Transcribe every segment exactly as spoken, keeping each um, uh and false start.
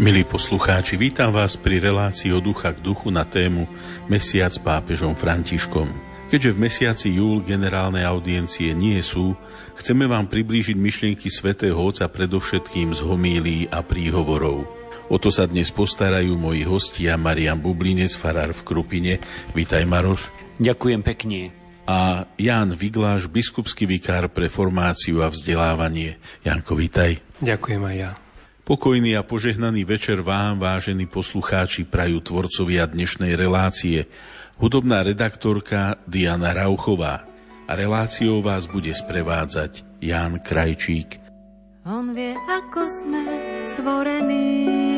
Milí poslucháči, vítam vás pri relácii Od ducha k duchu na tému Mesiac s pápežom Františkom. Keďže v mesiaci júl generálne audiencie nie sú, chceme vám priblížiť myšlienky svätého Otca predovšetkým z homílií a príhovorov. O to sa dnes postarajú moji hostia Marián Bublinec, farár v Krupine. Vítaj, Maroš. Ďakujem pekne. A Ján Vigláš, biskupský vikár pre formáciu a vzdelávanie. Janko, vítaj. Ďakujem aj ja. Pokojný a požehnaný večer vám, vážení poslucháči, prajú tvorcovia dnešnej relácie, hudobná redaktorka Diana Rauchová. A reláciou vás bude sprevádzať Ján Krajčík. On vie, ako sme stvorení,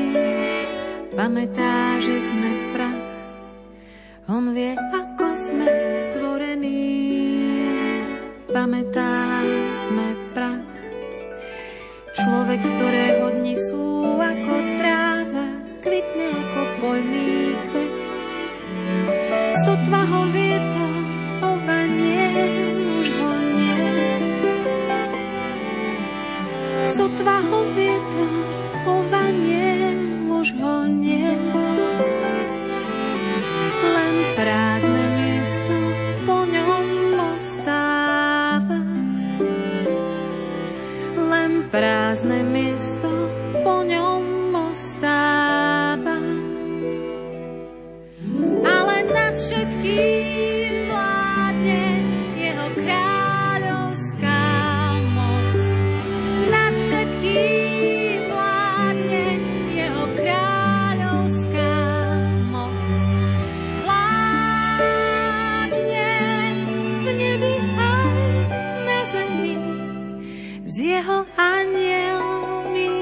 pamätá, že sme prach. On vie, ako sme stvorení, pamätá, sme prach. Človek, ktorého dni sú ako tráva, kvitne ako poľný kvet. Sotva ho vietor ovanie, už ho niet. Sotva ho vietor ovanie, už ho niet. Len prázdne miesto po ňom ostáva. Len prázdne miesto po ňom ostáva. Ale nad všetkým vládne jeho kráľovská moc. Nad všetkým vládne jeho kráľovská moc. Vládne v nebi aj na zemi s jeho anielmi.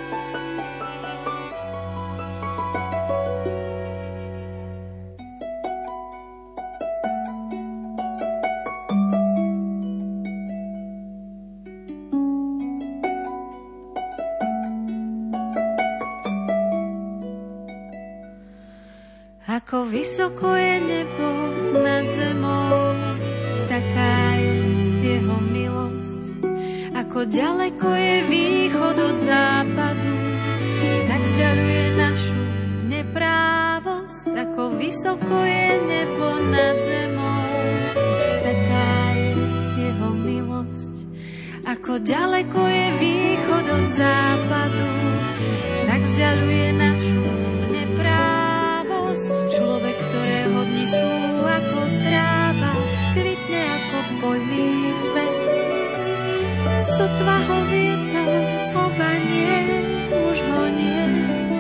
Ako vysoko je nebo nad zemou, taká je jeho milosť. Ako ďaleko je východ od západu, tak vzdialuje našu neprávosť. Ako vysoko je nebo nad zemou, taká je jeho milosť. Ako ďaleko je východ od západu, tak vzdialuje našu neprávosť. Človek, ktorého dni sú ako tráva, kvitne ako poľný kvet. Sotva ho vietor obanie, už ho niet.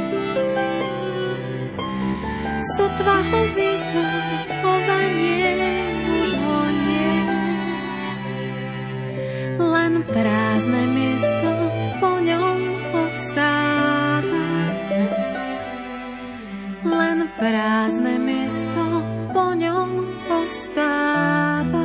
Sotva ho vietor obanie, už ho niet. Len prázdne miesto po ňom ostáva. Len prázdne miesto po ňom ostáva.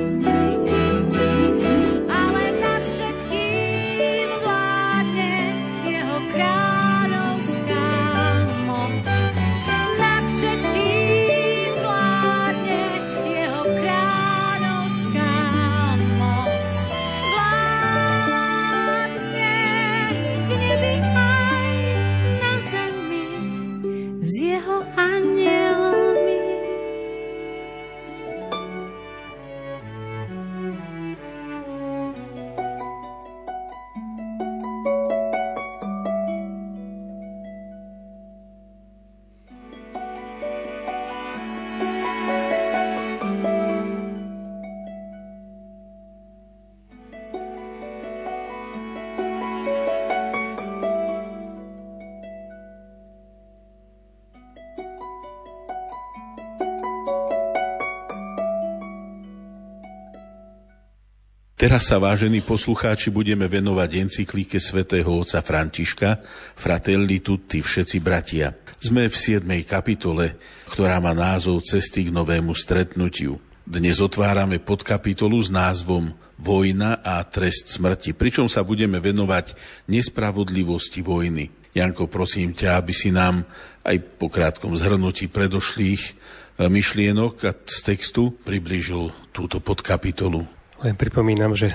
Teraz sa, vážení poslucháči, budeme venovať encyklike svätého otca Františka Fratelli Tutti, všetci bratia. Sme v siedmej kapitole, ktorá má názov Cesty k novému stretnutiu. Dnes otvárame podkapitolu s názvom Vojna a trest smrti, pričom sa budeme venovať nespravodlivosti vojny. Janko, prosím ťa, aby si nám aj po krátkom zhrnutí predošlých myšlienok a z textu priblížil túto podkapitolu. Len pripomínam, že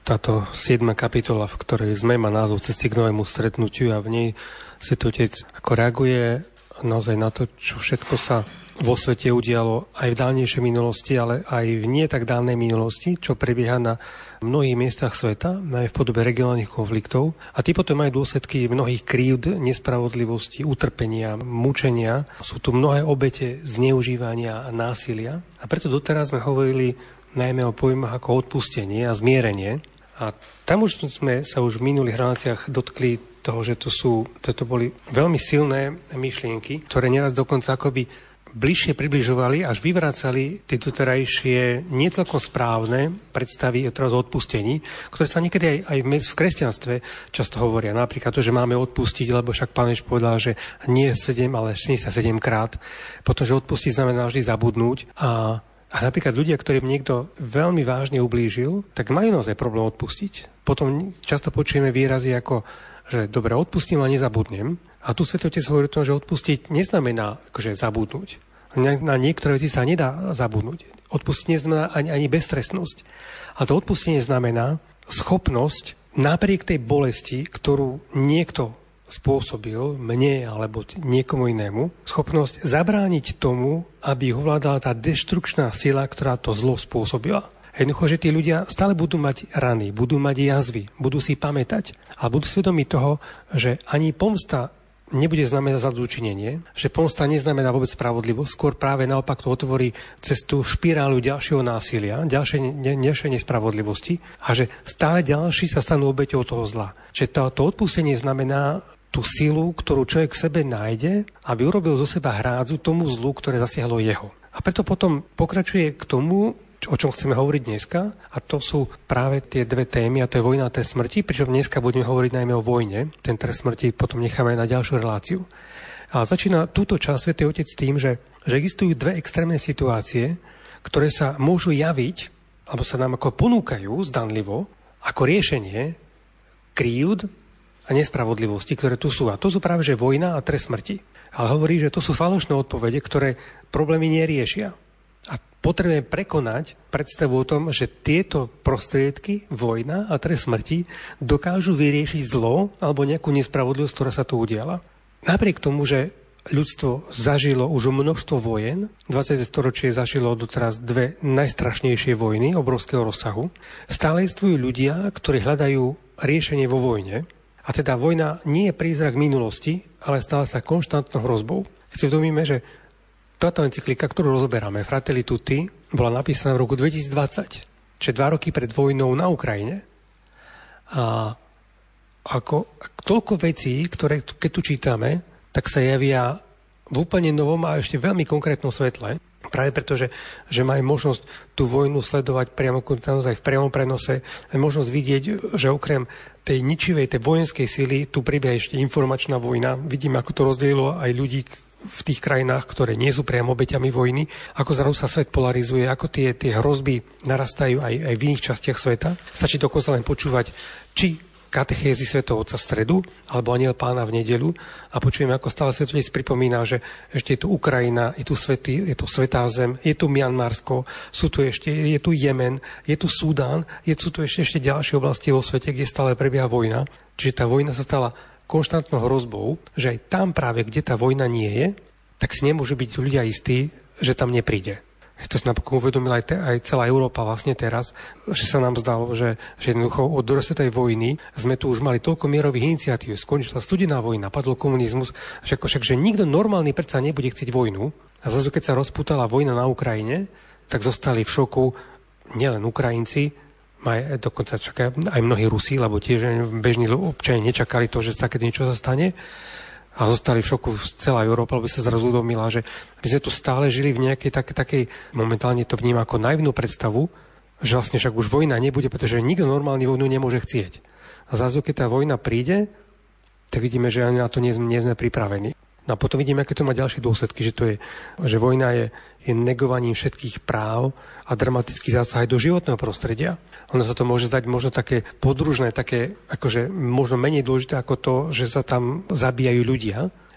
Táto siedma kapitola, v ktorej sme, má názov Cesty k novému stretnutiu a v nej Svätý Otec ako reaguje naozaj na to, čo všetko sa vo svete udialo aj v dávnejšej minulosti, ale aj v nie tak dávnej minulosti, čo prebieha na mnohých miestach sveta, aj v podobe regionálnych konfliktov. A tí potom majú dôsledky mnohých krívd, nespravodlivosti, utrpenia, mučenia. Sú tu mnohé obete zneužívania a násilia. A preto doteraz sme hovorili najmä o pojmoch ako odpustenie a zmierenie. A tam už sme sa už v minulých reláciách dotkli toho, že to sú, toto boli veľmi silné myšlienky, ktoré neraz dokonca akoby bližšie približovali, až vyvracali tie doterajšie niecelkom správne predstavy teraz o odpustení, ktoré sa niekedy aj, aj v kresťanstve často hovoria. Napríklad to, že máme odpustiť, lebo však Pán Ježiš povedal, že nie sedem, ale sedemdesiatsedem krát. Potom, že odpustiť znamená vždy zabudnúť. A A napríklad ľudia, ktorým niekto veľmi vážne ublížil, tak majú naozaj problém odpustiť. Potom často počujeme výrazy ako, že dobre, odpustím a nezabudnem. A tu Svätý Otec hovorí o tom, že odpustiť neznamená akože zabudnúť. Na niektoré veci sa nedá zabudnúť. Odpustiť neznamená ani, ani beztrestnosť. A to odpustenie znamená schopnosť napriek tej bolesti, ktorú niekto spôsobil mne alebo niekomu inému, schopnosť zabrániť tomu, aby ho vládala tá deštrukčná sila, ktorá to zlo spôsobila. Jednoducho, že tí ľudia stále budú mať rany, budú mať jazvy, budú si pamätať a budú svedomí toho, že ani pomsta nebude znamenať zadočinenie, že pomsta neznamená vôbec spravodlivosť, skôr práve naopak to otvorí cestu špirálu ďalšieho násilia, ďalšej, ne, ďalšej nespravodlivosti a že stále ďalší sa stanú obeťou toho zla. Že to, to odpustenie znamená tú silu, ktorú človek v sebe nájde, aby urobil zo seba hrádzu tomu zlu, ktoré zasiahlo jeho. A preto potom pokračuje k tomu, o čom chceme hovoriť dneska, a to sú práve tie dve témy, a to je vojna a trest smrti, pričom dneska budeme hovoriť najmä o vojne. Ten trest smrti potom necháme na ďalšiu reláciu. A začína túto časť Svätý Otec tým, že, že existujú dve extrémne situácie, ktoré sa môžu javiť, alebo sa nám ako ponúkajú zdanlivo, ako riešenie krívd a nespravodlivosti, ktoré tu sú. A to sú práve že vojna a trest smrti. Ale hovorí, že to sú falošné odpovede, ktoré problémy neriešia. A potrebujeme prekonať predstavu o tom, že tieto prostriedky, vojna a trest smrti, dokážu vyriešiť zlo alebo nejakú nespravodlivosť, ktorá sa tu udiala. Napriek tomu, že ľudstvo zažilo už množstvo vojen, dvadsiate storočie zažilo doteraz dve najstrašnejšie vojny obrovského rozsahu, stále existujú ľudia, ktorí hľadajú riešenie vo vojne. A teda vojna nie je prízrak minulosti, ale stále sa konštantnou hrozbou. Keď si uvedomíme, že táto encyklika, ktorú rozoberáme, Fratelli Tutti, bola napísaná v roku dvetisícdvadsať, čiže dva roky pred vojnou na Ukrajine. A ako toľko vecí, ktoré keď tu čítame, tak sa javia v úplne novom a ešte veľmi konkrétnom svetle. Práve preto, že, že máme možnosť tú vojnu sledovať priamo naozaj v priamom prenose, možnosť vidieť, že okrem tej ničivej, tej vojenskej sily, tu prebieha ešte informačná vojna. Vidíme, ako to rozdelilo aj ľudí v tých krajinách, ktoré nie sú priamo obeťami vojny, ako zrazu sa svet polarizuje, ako tie, tie hrozby narastajú aj, aj v iných častiach sveta. Stačí dokonca len počúvať, či katechézy Svätého Otca v stredu, alebo Anjel Pána v nedeľu a počujeme, ako stále Svätý Otec pripomína, že ešte je tu Ukrajina, je tu, svätý, je tu Svätá zem, je tu Mianmarsko, sú tu ešte, je tu Jemen, je tu Súdán, je tu, tu ešte, ešte ďalšie oblasti vo svete, kde stále prebieha vojna. Čiže tá vojna sa stala konštantnou hrozbou, že aj tam práve, kde tá vojna nie je, tak si nemôžu byť ľudia istí, že tam nepríde. To sa napokon uvedomila aj, te, aj celá Európa vlastne teraz, že sa nám zdalo, že, že jednoducho od druhej svetovej vojny sme tu už mali toľko mierových iniciatív, skončila studená vojna, padol komunizmus, že, ako však, že nikto normálny predsa nebude chcieť vojnu. A zase, keď sa rozpútala vojna na Ukrajine, tak zostali v šoku nielen Ukrajinci, aj, dokonca aj mnohí Rusi, lebo tiež bežní občania nečakali to, že také niečo sa stane. A zostali v šoku celá Európa, lebo sa zrazu uvedomila, že my sme tu stále žili v nejakej takej, takej, momentálne to vníma ako naivnú predstavu, že vlastne však už vojna nebude, pretože nikto normálny vojnu nemôže chcieť. A zrazu, keď tá vojna príde, tak vidíme, že ani na to nie sme, nie sme pripravení. No a potom vidíme, aké to má ďalšie dôsledky, že to je, že vojna je, je negovaním všetkých práv a dramatický zásah aj do životného prostredia. Ono sa to môže zdať možno také podružné, také akože možno menej dôležité ako to, že sa tam zabíjajú ľudia,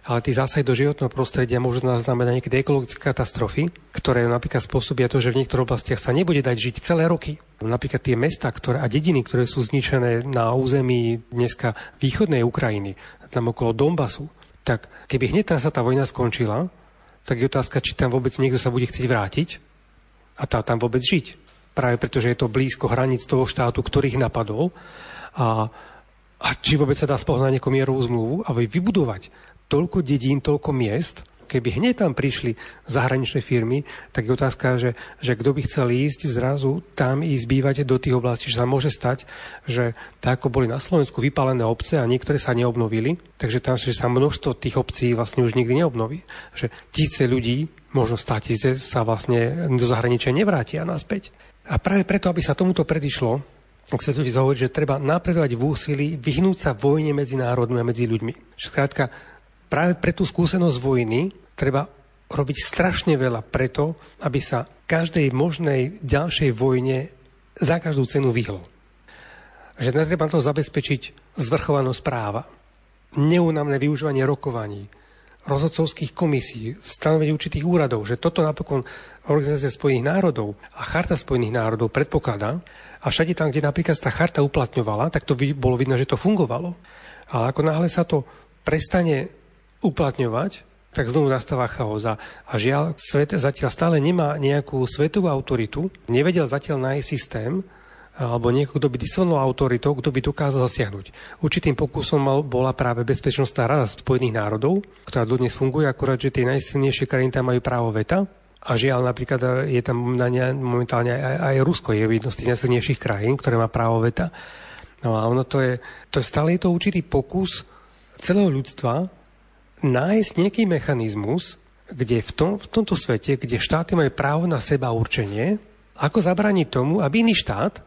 ale tí zásahy do životného prostredia môžu znamenať nejaké ekologické katastrofy, ktoré napríklad spôsobia to, že v niektorých oblastiach sa nebude dať žiť celé roky. Napríklad tie mestá ktoré, a dediny, ktoré sú zničené na území dneska východnej Ukrajiny, tam okolo Donbasu, tak keby hneď tam sa tá vojna skončila, tak je otázka, či tam vôbec niekto sa bude chcieť vrátiť a tá, tam vôbec žiť. Práve preto, že je to blízko hraníc toho štátu, ktorých napadol a, a či vôbec sa dá spoznať nejakú mierovú zmluvu a vybudovať toľko dedín, toľko miest, keby hneď tam prišli zahraničné firmy, tak je otázka, že, že kto by chcel ísť zrazu tam ísť bývať do tých oblastí, že sa môže stať, že tak ako boli na Slovensku vypálené obce a niektoré sa neobnovili, takže tam že sa množstvo tých obcí vlastne už nikdy neobnoví. Že tisíce ľudí, možno stá tisíce, sa vlastne do zahraničia nevrátia naspäť. A práve preto, aby sa tomuto predišlo, ak sa tu hovorí, že treba napredovať v úsilí, vyhnúť sa vojne medzi národmi a medzi ľuďmi. Skrátka, práve pre tú skúsenosť vojny treba robiť strašne veľa preto, aby sa každej možnej ďalšej vojne za každú cenu vyhlo. Že netreba to zabezpečiť zvrchovanosť práva, neúnavné využívanie rokovaní, rozhodcovských komisí, stanovenie určitých úradov, že toto napokon Organizácia Spojených národov a Charta Spojených národov predpokladá a všade tam, kde napríklad tá charta uplatňovala, tak to bolo vidno, že to fungovalo. Ale ako náhle sa to prestane uplatňovať, tak znovu nastáva chaos. A žiaľ, svet zatiaľ stále nemá nejakú svetovú autoritu, nevedel zatiaľ nájsť systém, alebo niekoho, kto by disciplinoval autoritou, kto by dokázal zasiahnuť. Určitým pokusom mal, bola práve Bezpečnostná rada Spojených národov, ktorá dodnes funguje, akurát, že tie najsilnejšie krajiny tam majú právo veta. A žiaľ, napríklad je tam na ne, momentálne aj, aj Rusko, je jedno z tých najsilnejších krajín, ktoré má právo veta. No a ono to je, to je stále je to určitý pokus celého ľudstva nájsť nejaký mechanizmus, kde v, tom, v tomto svete, kde štáty majú právo na seba určenie, ako zabrániť tomu, aby iný štát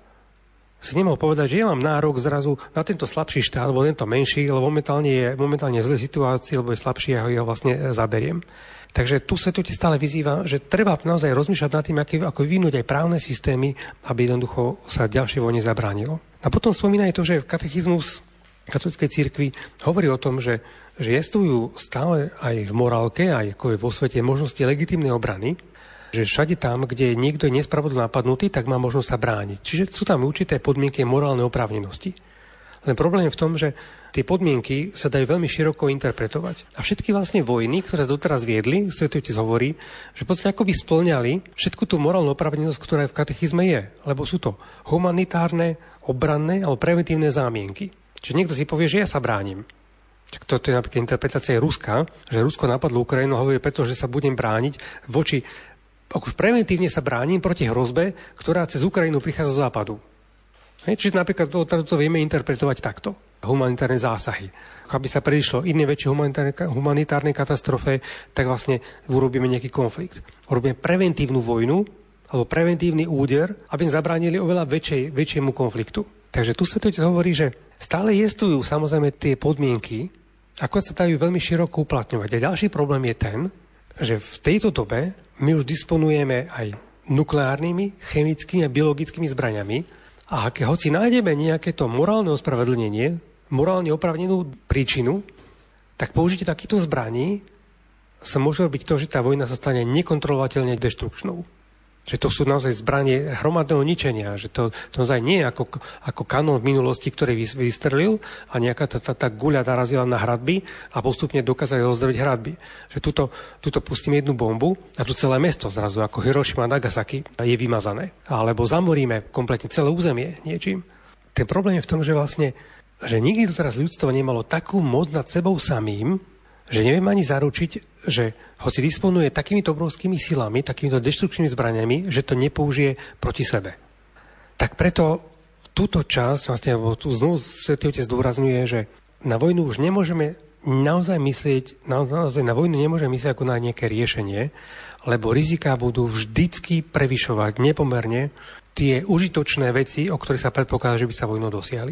si nemohol povedať, že ja mám nárok zrazu na tento slabší štát, alebo tento menší, lebo momentálne je momentálne zlé situácii, lebo je slabší a ho, ho vlastne zaberiem. Takže tu sa to stále vyzýva, že treba naozaj rozmýšľať nad tým, ako, ako vyvinúť aj právne systémy, aby jednoducho sa ďalšie vojne zabránilo. A potom spomína aj to, že katechizmus katolíckej cirkvi hovorí o tom, že, že existujú stále aj v morálke, aj ako je vo svete možnosti legitímnej obrany, že všade tam, kde niekto je nespravodlivo napadnutý, tak má možnosť sa brániť. Čiže sú tam určité podmienky morálnej oprávnenosti. Len problém je v tom, že tie podmienky sa dajú veľmi široko interpretovať. A všetky vlastne vojny, ktoré doteraz viedli, Svätý Otec hovorí, že v podstate akoby spĺňali všetku tú morálnu oprávnenosť, ktorá v katechizme je. Lebo sú to humanitárne, obranné alebo preventívne zámienky. Čiže niekto si povie, že ja sa bránim. Toto je napríklad interpretácia Ruska, že Rusko napadlo Ukrajinu, hovorí preto, že sa budem brániť voči, už preventívne sa bránim proti hrozbe, ktorá cez Ukrajinu prichádza z západu. Hej, čiže napríklad to, to vieme interpretovať takto. Humanitárne zásahy. Aby sa predišlo iné väčšie humanitárne, humanitárne katastrofe, tak vlastne urobíme nejaký konflikt. Urobíme preventívnu vojnu alebo preventívny úder, aby sme zabránili oveľa väčšej, väčšiemu konfliktu. Takže tu Svätý Otec hovorí, že stále existujú samozrejme tie podmienky, ako sa dajú veľmi široko uplatňovať. A ďalší problém je ten, že v tejto dobe my už disponujeme aj nukleárnymi, chemickými a biologickými zbraňami a keď hoci nájdeme nejaké to morálne ospravedlnenie, morálne oprávnenú príčinu, tak použitie takýchto zbraní sa môže robiť to, že tá vojna sa stane nekontrolovateľne deštrukčnou. Že to sú naozaj zbranie hromadného ničenia, že to, to naozaj nie je ako, ako kanón v minulosti, ktorý vystrelil a nejaká tá, tá, tá guľa narazila na hradby a postupne dokázali rozdrobiť hradby. Že tuto, tuto pustíme jednu bombu a tu celé mesto zrazu, ako Hirošima a Nagasaki, je vymazané. Alebo zamoríme kompletne celé územie niečím. Ten problém je v tom, že vlastne že nikdy doteraz ľudstvo nemalo takú moc nad sebou samým, že neviem ani zaručiť, že hoci disponuje takýmito obrovskými silami, takýmito deštrukčnými zbraniami, že to nepoužije proti sebe. Tak preto túto časť, vlastne, tu znovu Svätý Otec zdôrazňuje, že na vojnu už nemôžeme naozaj myslieť, naozaj na vojnu nemôžeme myslieť ako na nejaké riešenie, lebo riziká budú vždycky prevyšovať nepomerne tie užitočné veci, o ktorých sa predpokladá, že by sa vojnou dosiahli.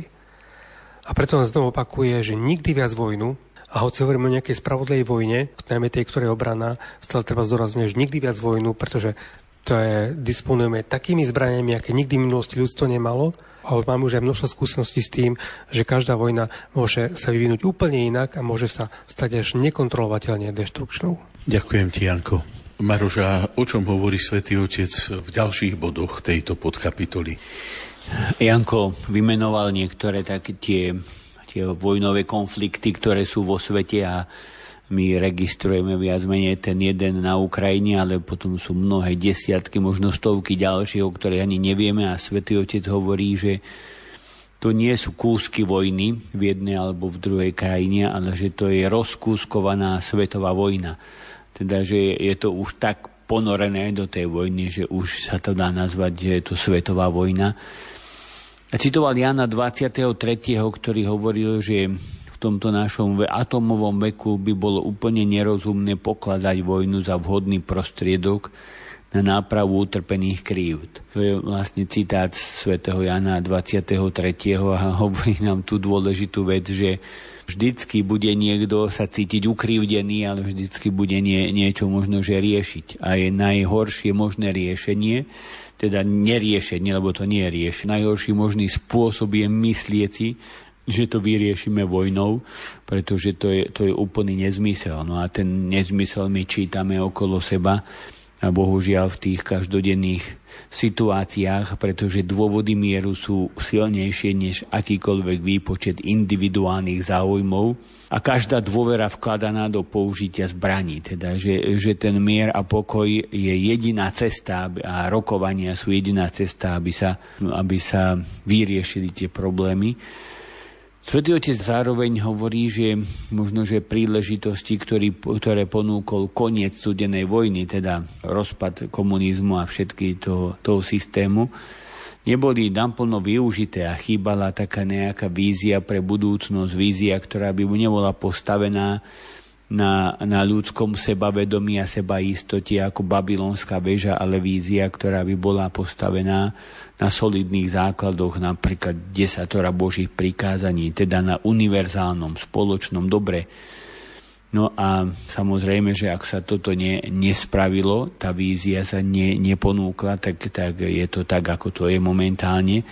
A preto nás znovu opakuje, že nikdy viac vojnu, a hoci hovoríme o nejakej spravodlivej vojne, najmä tej, ktorá je obranná, stále treba zdôrazňovať, že nikdy viac vojnu, pretože to je, disponujeme takými zbraniami, aké nikdy v minulosti ľudstvo nemalo. A máme už aj množstvo skúseností s tým, že každá vojna môže sa vyvinúť úplne inak a môže sa stať až nekontrolovateľne deštrukčnou. Ďakujem ti, Janko. Maroš, o čom hovorí Svätý Otec v ďalších bodoch tejto podkapitoly? Janko vymenoval niektoré také tie, tie vojnové konflikty, ktoré sú vo svete a my registrujeme viac menej ten jeden na Ukrajine, ale potom sú mnohé desiatky, možno stovky ďalších, o ktorých ani nevieme a Svätý Otec hovorí, že to nie sú kúsky vojny v jednej alebo v druhej krajine, ale že to je rozkúskovaná svetová vojna. Teda, že je to už tak ponorené do tej vojny, že už sa to dá nazvať, že je to svetová vojna. A citoval Jána dvadsiateho tretieho ktorý hovoril, že v tomto našom atomovom veku by bolo úplne nerozumné pokladať vojnu za vhodný prostriedok na nápravu utrpených krívd. To je vlastne citát svätého Jána dvadsiateho tretieho a hovorí nám tú dôležitú vec, že vždycky bude niekto sa cítiť ukrivdený, ale vždycky bude nie, niečo možno že riešiť. A je najhoršie možné riešenie, teda neriešenie, lebo to nie je riešenie. Najhorší možný spôsob je myslieť si, že to vyriešime vojnou, pretože to je, to je úplný nezmysel. No a ten nezmysel my čítame okolo seba a bohužiaľ v tých každodenných situáciách, pretože dôvody mieru sú silnejšie než akýkoľvek výpočet individuálnych záujmov a každá dôvera vkladaná do použitia zbraní. Teda, že, že ten mier a pokoj je jediná cesta a rokovania sú jediná cesta, aby sa, aby sa vyriešili tie problémy. Svätý Otec zároveň hovorí, že možno, že príležitosti, ktorý, ktoré ponúkol koniec studenej vojny, teda rozpad komunizmu a všetky toho, toho systému, neboli naplno využité a chýbala taká nejaká vízia pre budúcnosť, vízia, ktorá by nebola postavená na, na ľudskom sebavedomí a sebaistote ako babylonská väža, ale vízia, ktorá by bola postavená na solidných základoch, napríklad desatora Božích prikázaní, teda na univerzálnom, spoločnom dobre. No a samozrejme, že ak sa toto ne, nespravilo, tá vízia sa ne, neponúkla, tak, tak je to tak, ako to je momentálne.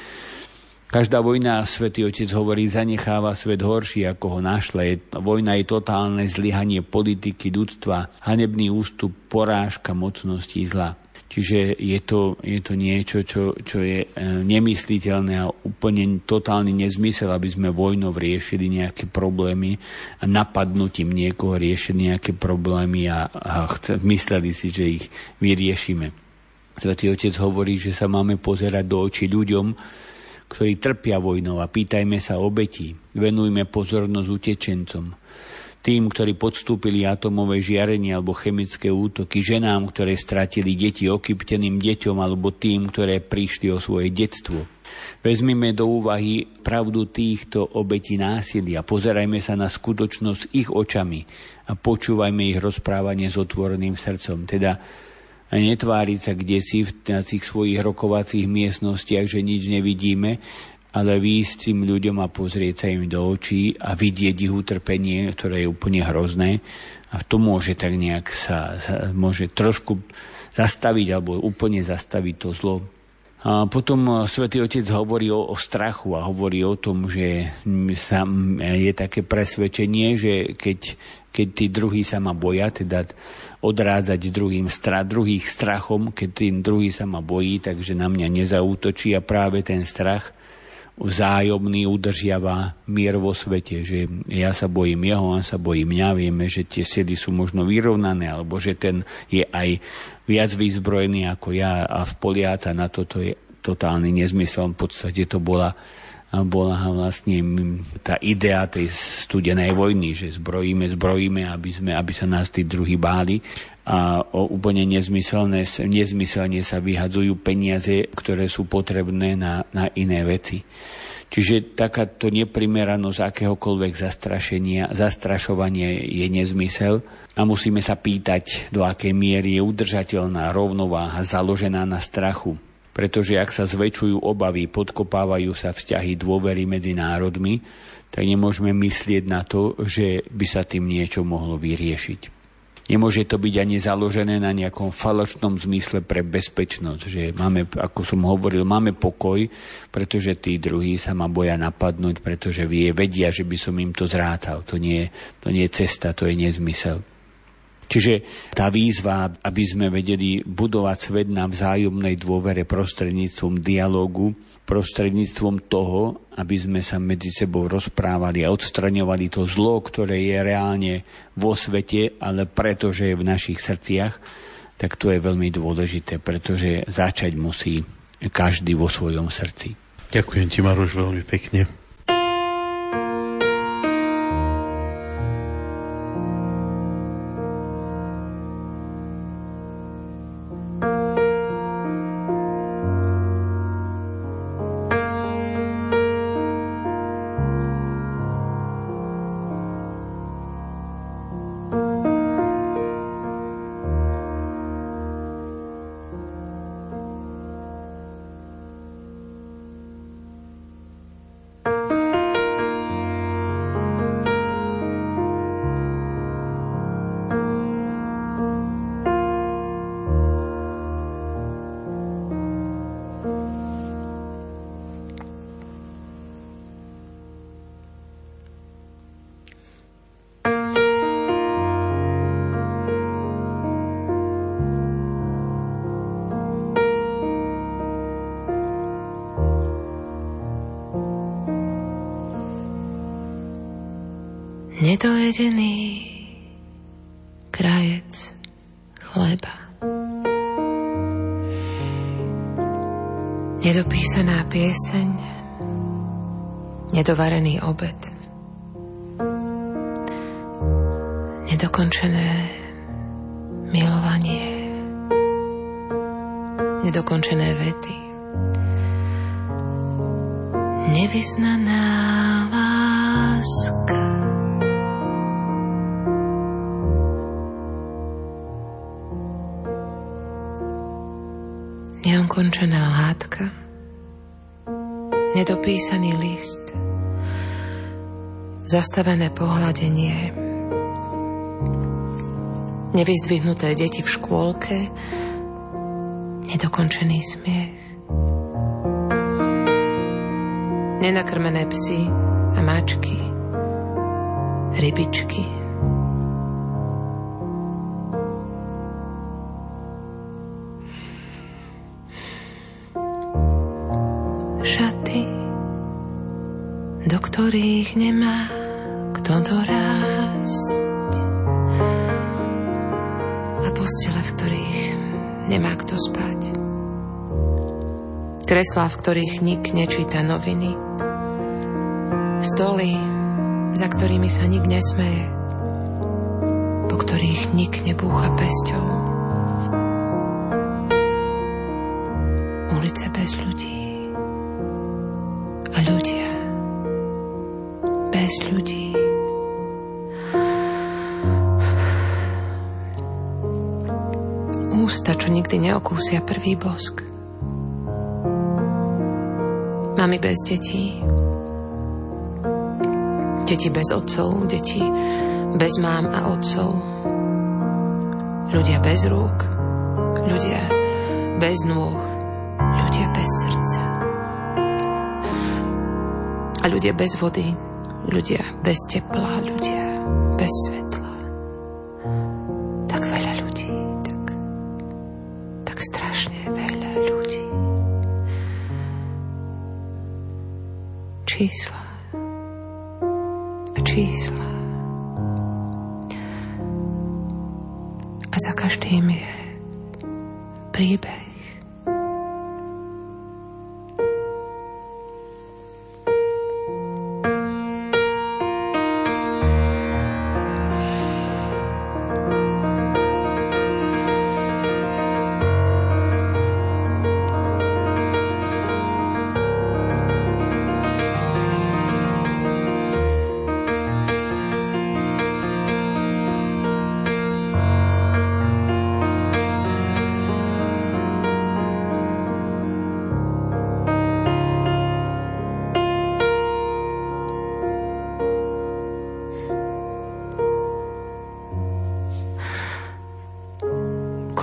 Každá vojna, Svätý Otec hovorí, zanecháva svet horší, ako ho našla. Je, vojna je totálne zlyhanie politiky, ľudstva, hanebný ústup, porážka mocností zla. Čiže je to, je to niečo, čo, čo je nemysliteľné a úplne totálny nezmysel, aby sme vojnou riešili nejaké problémy a napadnutím niekoho riešili nejaké problémy a, a chce, mysleli si, že ich vyriešime. Svätý Otec hovorí, že sa máme pozerať do očí ľuďom, ktorí trpia vojnou a pýtajme sa obetí. Venujme pozornosť utečencom. Tým, ktorí podstúpili atomové žiarenie alebo chemické útoky, ženám, ktoré stratili deti, okypteným deťom alebo tým, ktoré prišli o svoje detstvo. Vezmime do úvahy pravdu týchto obetí násilia, pozerajme sa na skutočnosť ich očami a počúvajme ich rozprávanie s otvoreným srdcom. Teda a netváriť sa kdesi v tých svojich rokovacích miestnostiach, že nič nevidíme, ale výjsť tým ľuďom a pozrieť sa im do očí a vidieť ich utrpenie, ktoré je úplne hrozné. A to môže tak nejak sa, sa môže trošku zastaviť alebo úplne zastaviť to zlo. A potom Svätý Otec hovorí o, o strachu a hovorí o tom, že sa, je také presvedčenie, že keď, keď tí druhí sa ma boja, teda odrádzať druhým stra, druhých strachom, keď tým druhý sa ma bojí, takže na mňa nezaútočí a práve ten strach vzájomný udržiava mier vo svete, že ja sa bojím jeho, on sa bojí mňa, vieme, že tie sily sú možno vyrovnané, alebo že ten je aj viac vyzbrojený ako ja a spoliať sa na toto je totálny nezmysel. V podstate to bola, bola vlastne tá idea tej studenej vojny, že zbrojíme, zbrojíme, aby, sme, aby sa nás tí druhí báli a úplne nezmyselné, nezmyselne sa vyhadzujú peniaze, ktoré sú potrebné na, na iné veci. Čiže takáto neprimeranosť akéhokoľvek zastrašenia, zastrašovania je nezmysel a musíme sa pýtať, do akej miery je udržateľná rovnováha založená na strachu. Pretože ak sa zväčšujú obavy, podkopávajú sa vzťahy dôvery medzi národmi, tak nemôžeme myslieť na to, že by sa tým niečo mohlo vyriešiť. Nemôže to byť ani založené na nejakom falošnom zmysle pre bezpečnosť, že máme, ako som hovoril, máme pokoj, pretože tí druhí sa ma boja napadnúť, pretože vie, vedia, že by som im to zrátal. To nie, to nie je cesta, to je nezmysel. Čiže tá výzva, aby sme vedeli budovať svet na vzájomnej dôvere prostredníctvom dialógu, prostredníctvom toho, aby sme sa medzi sebou rozprávali a odstraňovali to zlo, ktoré je reálne vo svete, ale pretože je v našich srdciach, tak to je veľmi dôležité, pretože začať musí každý vo svojom srdci. Ďakujem ti, Maroš, veľmi pekne. Nedojedený krajec chleba. Nedopísaná pieseň, nedovarený obed. Nedokončené milovanie. Nedokončené vety. Nevyznaná láska. Neukončená hádka, nedopísaný list, zastavené pohľadenie, nevyzdvihnuté deti v škôlke, nedokončený smiech, nenakrmené psy a mačky, rybičky. Do ktorých nemá kto dorásť a postele, v ktorých nemá kto spať. Kreslá, v ktorých nik nečíta noviny. Stoly, za ktorými sa nik nesmeje, po ktorých nik nebúcha pesťou. Ulice bez ľudí a ľudia bez ľudí. Ústa, čo nikdy neokúsia prvý bosk. Mami bez detí. Deti bez otcov, deti bez mám a otcov. Ľudia bez rúk, ľudia bez nôh, ľudia bez srdca. A ľudia bez vody, ľudia bez tepla, ľudia bez svetla. Tak veľa ľudí, tak, tak strašne veľa ľudí. Čísla a čísla. A za každým je príbeh.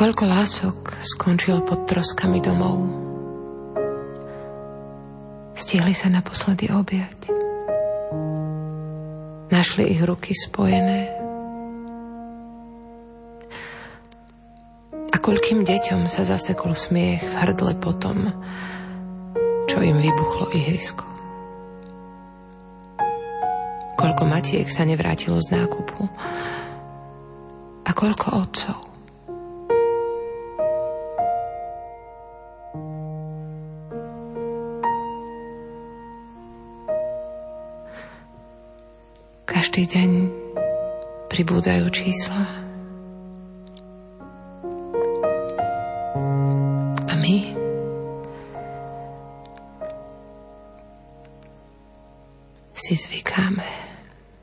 Koľko lások skončilo pod troskami domov. Stihli sa naposledy objať. Našli ich ruky spojené. A koľkým deťom sa zasekol smiech v hrdle potom, čo im vybuchlo ihrisko. Koľko matiek sa nevrátilo z nákupu a koľko otcov. Každý deň pribúdajú čísla a my si zvykáme.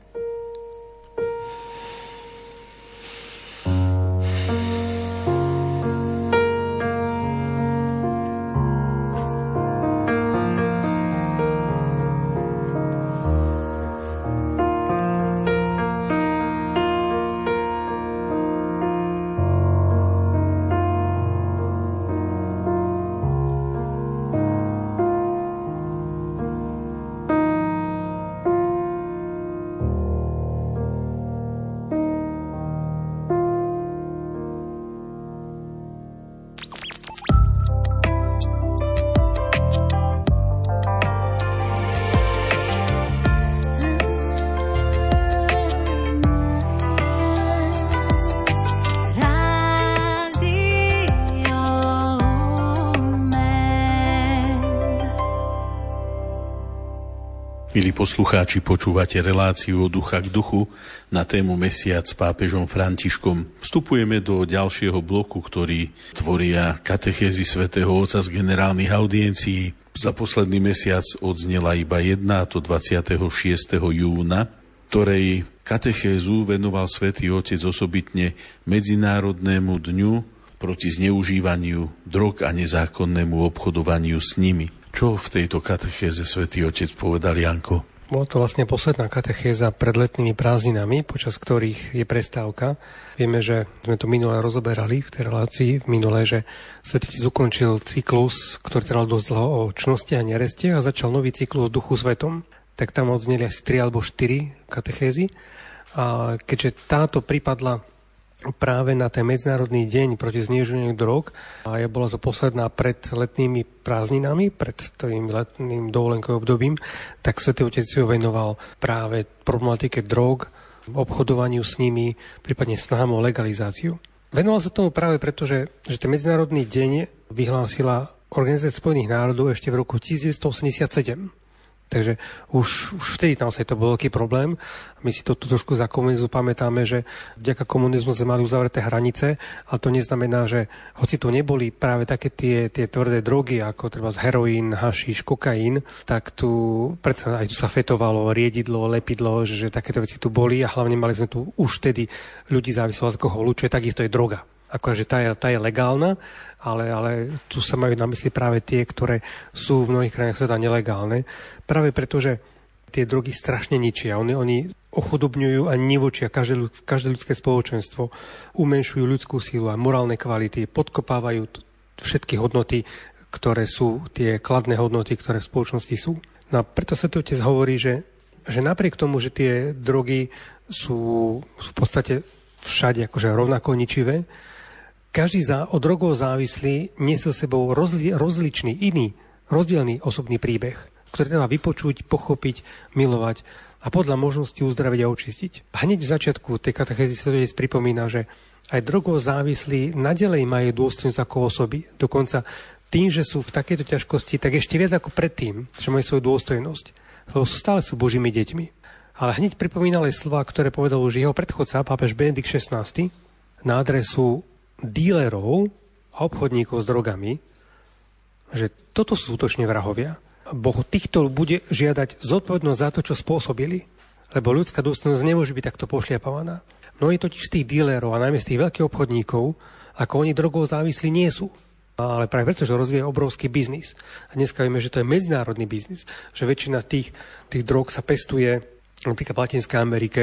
Milí poslucháči, počúvate reláciu od ducha k duchu na tému Mesiac s pápežom Františkom. Vstupujeme do ďalšieho bloku, ktorý tvoria katechézy svätého Otca z generálnych audiencií. Za posledný mesiac odznela iba jedna, to dvadsiateho šiesteho júna, ktorej katechézu venoval svätý Otec osobitne Medzinárodnému dňu proti zneužívaniu drog a nezákonnému obchodovaniu s nimi. Čo v tejto katechéze svätý Otec povedal, Janko? Bola to vlastne posledná katechéza pred letnými prázdninami, počas ktorých je prestávka. Vieme, že sme to minulé rozoberali v tej relácii, v minulé, že svätý Otec ukončil cyklus, ktorý trval dosť dlho o čnosti a nereste a začal nový cyklus Duchu Svetom. Tak tam odzneli asi tri alebo štyri katechézy. A keďže táto pripadla práve na ten Medzinárodný deň proti zneužívaniu drog a je bola to posledná pred letnými prázdninami, pred tým letným dovolenkovým obdobím, tak svätý Otec ju venoval práve problematike drog, obchodovaniu s nimi, prípadne snahám o legalizáciu. Venoval sa tomu práve preto, že, že ten Medzinárodný deň vyhlásila Organizácia spojených národov ešte v roku devätnásťstoosemdesiatsedem. Takže už, už vtedy naozaj to bol veľký problém. My si to tu trošku za komunizmu pamätáme, že vďaka komunizmu sme mali uzavreté hranice, ale to neznamená, že hoci tu neboli práve také tie, tie tvrdé drogy, ako treba heroín, hašiš, kokain, tak tu predsa aj tu sa fetovalo riedidlo, lepidlo, že, že takéto veci tu boli a hlavne mali sme tu už vtedy ľudí závislých od alkoholu, čo je takisto je droga. Akože tá je, tá je legálna, ale, ale tu sa majú na mysli práve tie, ktoré sú v mnohých krajinách sveta nelegálne. Práve preto, že tie drogy strašne ničia. Oni, oni ochudobňujú a nivočia každé, každé ľudské spoločenstvo, umenšujú ľudskú sílu a morálne kvality, podkopávajú všetky hodnoty, ktoré sú tie kladné hodnoty, ktoré v spoločnosti sú. No a preto sa to Otec hovorí, že, že napriek tomu, že tie drogy sú, sú v podstate všade akože rovnako ničivé, každý za, od drogov závislý nesie so sebou rozli, rozličný, iný, rozdielný osobný príbeh, ktorý treba vypočuť, pochopiť, milovať a podľa možnosti uzdraviť a očistiť. Hneď v začiatku tej katechézy svätý Otec pripomína, že aj drogov závislí nadalej majú dôstojnosť ako osoby. Dokonca tým, že sú v takejto ťažkosti, tak ešte viac ako predtým, že majú svoju dôstojnosť. Lebo sú stále sú Božími deťmi. Ale hneď pripomínal aj slova, ktoré povedal už jeho predchodca, pápež Benedikt šestnásty, na adresu dílerov a obchodníkov s drogami, že toto sú skutočne vrahovia. Boh týchto bude žiadať zodpovednosť za to, čo spôsobili, lebo ľudská dôstojnosť nemôže byť takto pošliapavaná. Mnohí totiž z tých dílerov a najmä z tých veľkých obchodníkov, ako oni drogov závislí nie sú. Ale práve preto, že rozvíja obrovský biznis. A dneska vieme, že to je medzinárodný biznis, že väčšina tých, tých drog sa pestuje napríklad v Latinskej Amerike,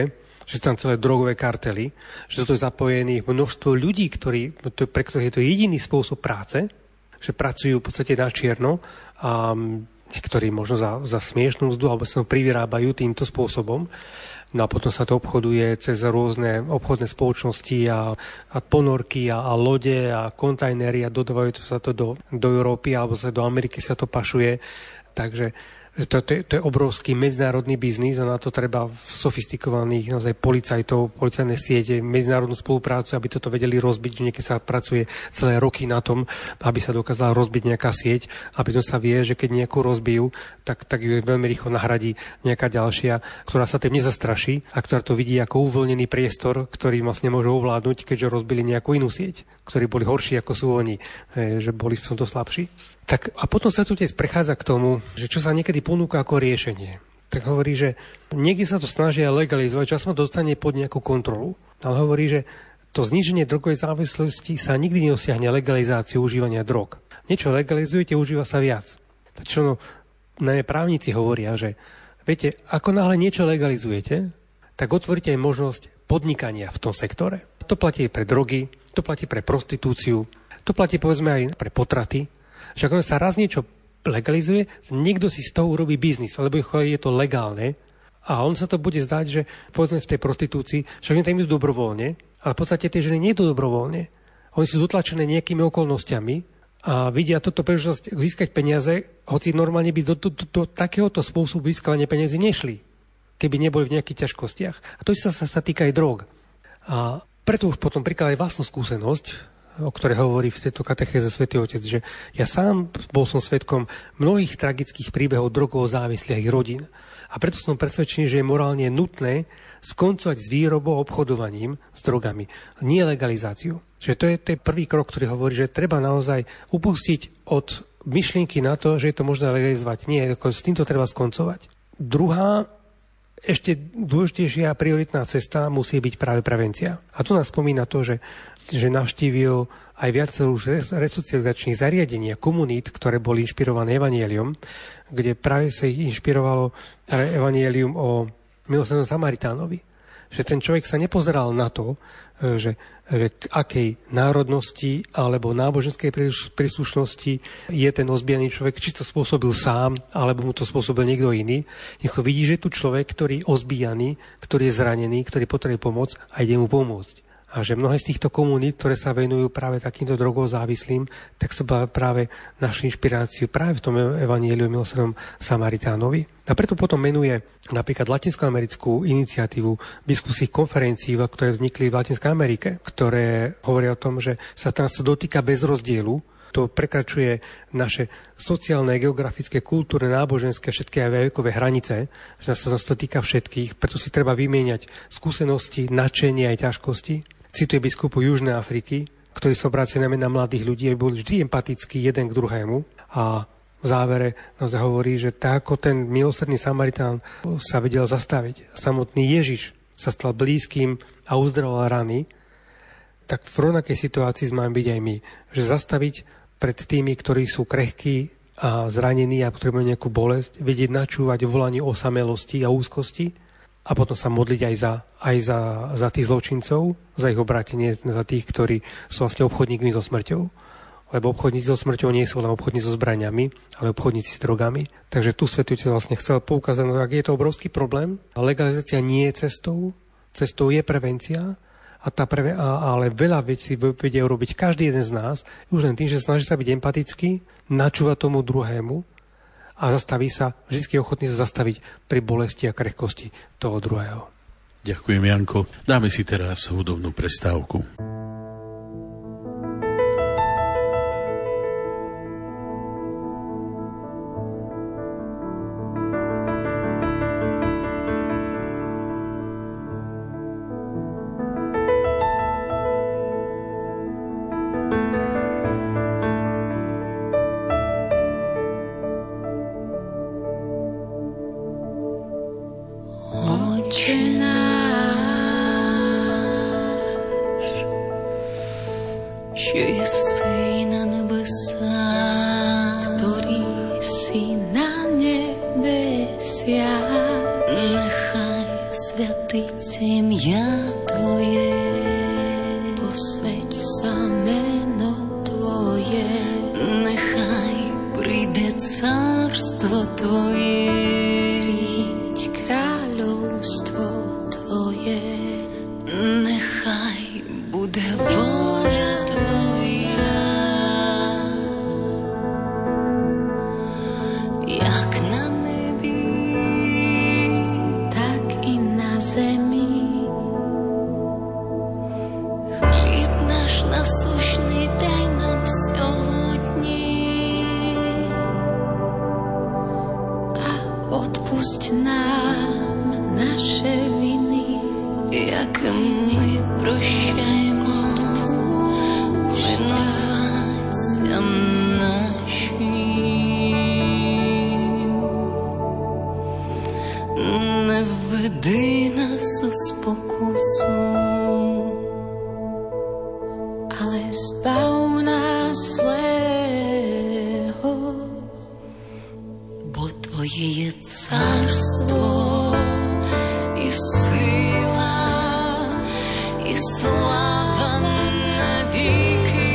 že sú tam celé drogové kartely, že toto je zapojených množstvo ľudí, ktorí, pre ktorých je to jediný spôsob práce, že pracujú v podstate na čierno a niektorí možno za, za smiešnú mzdu alebo sa privyrábajú týmto spôsobom. No a potom sa to obchoduje cez rôzne obchodné spoločnosti a, a ponorky a, a lode a kontajnery a dodávajú sa to do, do Európy alebo sa do Ameriky sa to pašuje. Takže to, to, to je obrovský medzinárodný biznis a na to treba sofistikovaných naozaj policajtov, policajné siete, medzinárodnú spoluprácu, aby toto vedeli rozbiť, že niekedy sa pracuje celé roky na tom, aby sa dokázala rozbiť nejaká sieť a pritom sa vie, že keď nejakú rozbijú, tak, tak ju veľmi rýchlo nahradí nejaká ďalšia, ktorá sa tým nezastraší a ktorá to vidí ako uvoľnený priestor, ktorý vlastne môže ovládnuť, keďže rozbili nejakú inú sieť, ktorí boli horší ako sú oni, že boli v tomto slabší. Tak a potom sa tu tiež prechádza k tomu, že čo sa niekedy ponúka ako riešenie. Tak hovorí, že niekde sa to snažia legalizovať, čas ma dostane pod nejakú kontrolu. Ale hovorí, že to zníženie drogovej závislosti sa nikdy nedosiahne legalizáciu užívania drog. Niečo legalizujete, užíva sa viac. Tak čo no, najmä právnici hovoria, že viete, ako náhle niečo legalizujete, tak otvoríte aj možnosť podnikania v tom sektore. To platí pre drogy, to platí pre prostitúciu, to platí povedzme aj pre potraty. Že ako sa raz niečo legalizuje, niekto si z toho urobí biznis, lebo je to legálne a on sa to bude zdať, že povedzme v tej prostitúcii, však oni tam idú dobrovoľne, ale v podstate tie ženy nie idú dobrovoľne. Oni sú dotlačené nejakými okolnostiami a vidia toto príležitosť získať peniaze, hoci normálne by do, do, do, do takéhoto spôsobu získavania peniazy nešli, keby neboli v nejakých ťažkostiach. A to sa, sa, sa týka aj drog. A preto už potom príklad aj vlastnú skúsenosť, o ktorej hovorí v tejto katechéze Svätý Otec, že ja sám bol som svedkom mnohých tragických príbehov drogovo závislých rodín. A preto som presvedčený, že je morálne nutné skoncovať s výrobou a obchodovaním s drogami. Nie legalizáciu. Že to je, to je prvý krok, ktorý hovorí, že treba naozaj upustiť od myšlienky na to, že je to možné legalizovať. Nie, s týmto treba skoncovať. Druhá, ešte dôležitejšia a prioritná cesta musí byť práve prevencia. A tu nás spomína to, že že navštívil aj viacero už resocializačných zariadení a komunít, ktoré boli inšpirované evanjeliom, kde práve sa ich inšpirovalo evanjelium o milosrdnom Samaritánovi. Že ten človek sa nepozeral na to, že, že k akej národnosti alebo náboženskej príslušnosti je ten ozbijaný človek, či to spôsobil sám, alebo mu to spôsobil niekto iný. Nech vidí, že je tu človek, ktorý je ozbijaný, ktorý je zranený, ktorý potrebuje pomoc a ide mu pomôcť. A že mnohé z týchto komunít, ktoré sa venujú práve takýmto drogov závislým, tak sa práve našli inšpiráciu práve v tom evanjeliu milosrdnom Samaritánovi. A preto potom menuje napríklad latinskoamerickú iniciatívu biskupských konferencií, ktoré vznikli v Latinskej Amerike, ktoré hovoria o tom, že sa tam sa dotýka bez rozdielu. To prekračuje naše sociálne, geografické, kultúrne, náboženské, všetky aj vekové hranice, že sa nás to týka všetkých, preto si treba vymieňať skúsenosti, nadšenie aj ťažkosti. Cituje biskupu Južnej Afriky, ktorý sa obracia najmä na mladých ľudí, aby boli vždy empatickí jeden k druhému. A v závere naozaj hovorí, že tak ako ten milosrdný Samaritán sa vedel zastaviť, samotný Ježiš sa stal blízkym a uzdravoval rany, tak v rovnakej situácii máme byť aj my. Že zastaviť pred tými, ktorí sú krehkí a zranení a potrebujú nejakú bolesť, vedieť načúvať volanie osamelosti a úzkosti, a potom sa modliť aj za, aj za, za tých zločincov, za ich obrátenie, za tých, ktorí sú vlastne obchodníkmi so smrťou. Lebo obchodníci so smrťou nie sú len obchodníci so zbraňami, ale obchodníci s drogami. Takže tu Svätý Otec vlastne chcel poukázať, no ak je to obrovský problém. Legalizácia nie je cestou, cestou je prevencia, a tá preve, a, ale veľa vecí vedia urobiť každý jeden z nás, už len tým, že snaží sa byť empatický, načúvať tomu druhému, a zastaví sa, vždy je ochotný sa zastaviť pri bolesti a krehkosti toho druhého. Ďakujem, Janko. Dáme si teraz hudobnú prestávku. Nechaj svätý posvetím ja Tvoje. Posveť sa meno Tvoje. Nechaj príde cárstvo Tvoje. Príď kráľovstvo Tvoje. Nechaj bude vôľa Tvoja. Jak na nebi, tak i na zemi. chlieb náš nasущný daj nám sьогодні. A odpusť nám naše viny, Jak my prощаємо винуватцям нашим. Не введи нас у спокусу, ale zbav nás zlého. бо Твоє є царство і сила, і слава навіки.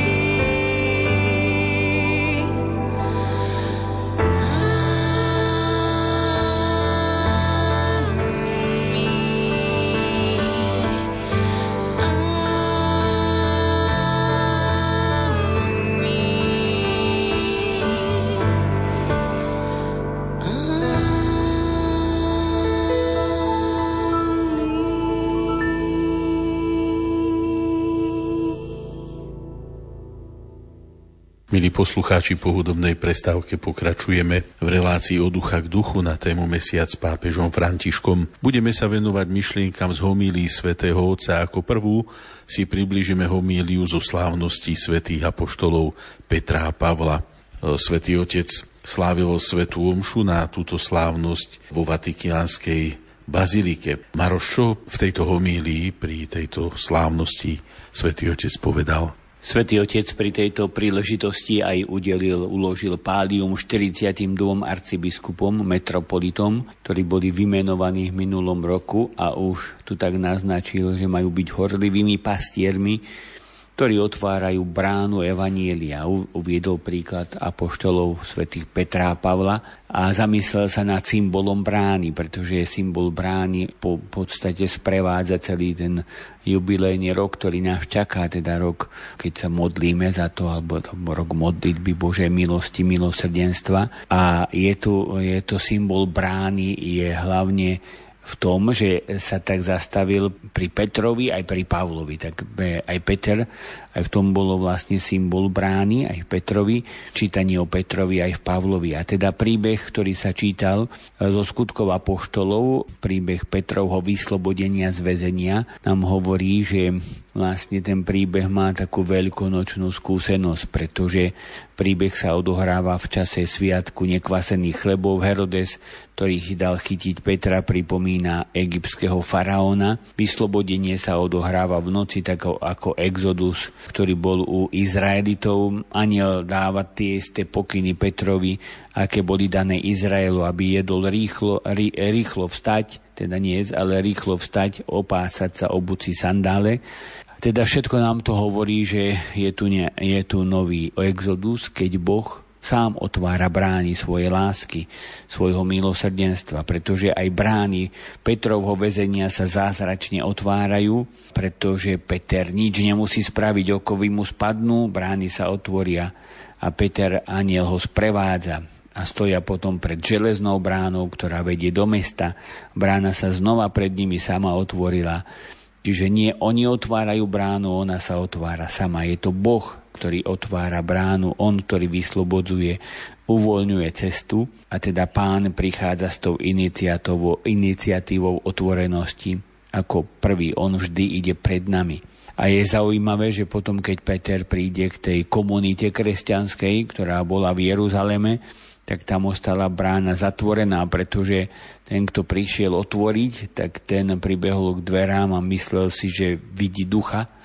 Milí poslucháči, po hudobnej prestávke pokračujeme v relácii Od ducha k duchu na tému Mesiac s pápežom Františkom. Budeme sa venovať myšlienkam z homílií svätého Otca. Ako prvú si priblížime homíliu zo slávnosti svätých apoštolov Petra a Pavla. Svätý Otec slávil svätú omšu na túto slávnosť vo vatikánskej bazilike. Maroš, čo v tejto homílii pri tejto slávnosti Svätý Otec povedal? Svätý Otec pri tejto príležitosti aj udelil, uložil pálium štyridsiatim dvom arcibiskupom, metropolitom, ktorí boli vymenovaní v minulom roku a už tu tak naznačil, že majú byť horlivými pastiermi, ktorí otvárajú bránu evanjelia. Uviedol príklad apoštolov svätých Petra a Pavla a zamyslel sa nad symbolom brány, pretože symbol brány po podstate sprevádza celý ten jubilejný rok, ktorý nás čaká, teda rok, keď sa modlíme za to, alebo, alebo rok modlitby Božej milosti, milosrdenstva. A je tu, je to symbol brány, je hlavne v tom, že sa tak zastavil pri Petrovi aj pri Pavlovi. Tak aj Peter, aj v tom bolo vlastne symbol brány, aj v Petrovi, čítanie o Petrovi aj v Pavlovi. A teda príbeh, ktorý sa čítal zo skutkov apoštolov, príbeh Petrovho vyslobodenia z väzenia, nám hovorí, že vlastne ten príbeh má takú veľkonočnú skúsenosť, pretože príbeh sa odohráva v čase sviatku nekvasených chlebov. Herodes, ktorý dal chytiť Petra, pripomína egyptského faraóna. Vyslobodenie sa odohráva v noci, tak ako exodus, ktorý bol u Izraelitov. Anjel dáva tie isté pokyny Petrovi, aké boli dané Izraelu, aby jedol rýchlo, rý, rýchlo vstať, teda nie, ale rýchlo vstať, opásať sa, obuť si sandále. Teda všetko nám to hovorí, že je tu, ne, je tu nový exodus, keď Boh sám otvára brány svojej lásky, svojho milosrdenstva, pretože aj brány Petrovho väzenia sa zázračne otvárajú, pretože Peter nič nemusí spraviť, okovy mu spadnú, brány sa otvoria a Peter, anjel, ho sprevádza a stoja potom pred železnou bránou, ktorá vedie do mesta. Brána sa znova pred nimi sama otvorila. Čiže nie oni otvárajú bránu, ona sa otvára sama. Je to Boh, ktorý otvára bránu, on, ktorý vyslobodzuje, uvoľňuje cestu a teda Pán prichádza s tou iniciatívou, iniciatívou otvorenosti. Ako prvý, on vždy ide pred nami. A je zaujímavé, že potom, keď Peter príde k tej komunite kresťanskej, ktorá bola v Jeruzaleme, tak tam ostala brána zatvorená, pretože ten, kto prišiel otvoriť, tak ten pribehol k dverám a myslel si, že vidí ducha.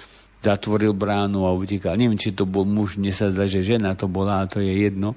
zatvoril bránu a utekal. Neviem, či to bol muž, mne sa zdá, že žena to bola, a to je jedno.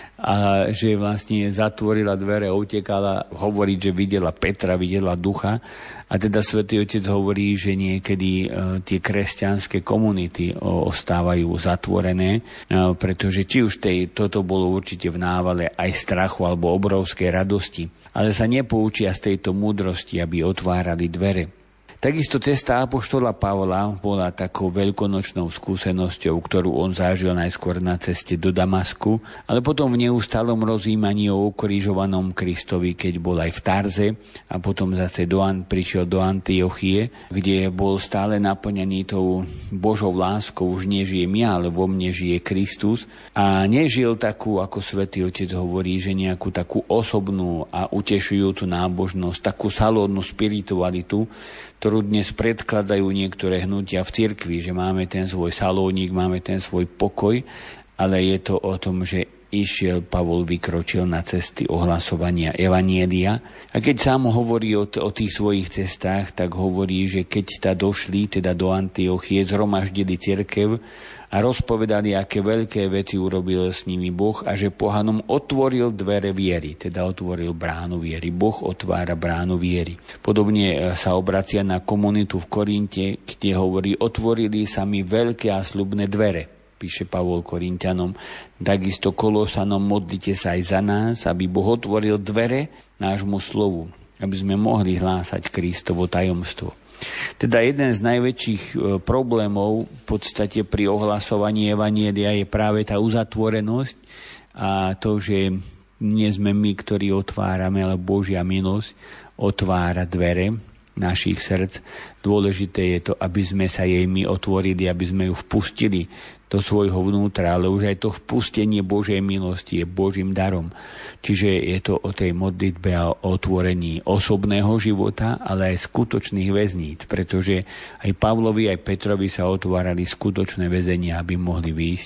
A že vlastne zatvorila dvere a utekala, hovorí, že videla Petra, videla ducha. A teda Svätý Otec hovorí, že niekedy e, tie kresťanské komunity o, ostávajú zatvorené, e, pretože či už tej, toto bolo určite v návale aj strachu alebo obrovskej radosti, ale sa nepoučia z tejto múdrosti, aby otvárali dvere. Takisto cesta apoštola Pavla bola takou veľkonočnou skúsenosťou, ktorú on zažil najskôr na ceste do Damasku, ale potom v neustálom rozjímaní o ukrižovanom Kristovi, keď bol aj v Tarze a potom zase do, prišiel do Antiochie, kde bol stále naplnený tou Božou láskou, už nežijem ja, ale vo mne žije Kristus, a nežil takú, ako Svätý Otec hovorí, že nejakú takú osobnú a utešujúcu nábožnosť, takú salódnu spiritualitu, ktorú dnes predkladajú niektoré hnutia v cirkvi, že máme ten svoj salónik, máme ten svoj pokoj, ale je to o tom, že išiel Pavol, vykročil na cesty ohlasovania evanjelia. A keď sám hovorí o, t- o tých svojich cestách, tak hovorí, že keď tá došli teda do Antiochie, zhromaždili cirkev a rozpovedali, aké veľké veci urobil s nimi Boh a že pohanom otvoril dvere viery, teda otvoril bránu viery. Boh otvára bránu viery. Podobne sa obracia na komunitu v Korinte, kde hovorí, otvorili sa mi veľké a sľubné dvere, píše Pavol Korinťanom. Takisto Kolosanom, modlite sa aj za nás, aby Boh otvoril dvere nášmu slovu, aby sme mohli hlásať Kristovo tajomstvo. Teda jeden z najväčších problémov v podstate pri ohlasovaní evanjelia je práve tá uzatvorenosť a to, že nie sme my, ktorí otvárame, ale Božia milosť otvára dvere našich srdc. Dôležité je to, aby sme sa jej my otvorili, aby sme ju vpustili do svojho vnútra, ale už aj to vpustenie Božej milosti je Božím darom. Čiže je to o tej modlitbe a o otvorení osobného života, ale aj skutočných väzníc, pretože aj Pavlovi, aj Petrovi sa otvárali skutočné väzenia, aby mohli výjsť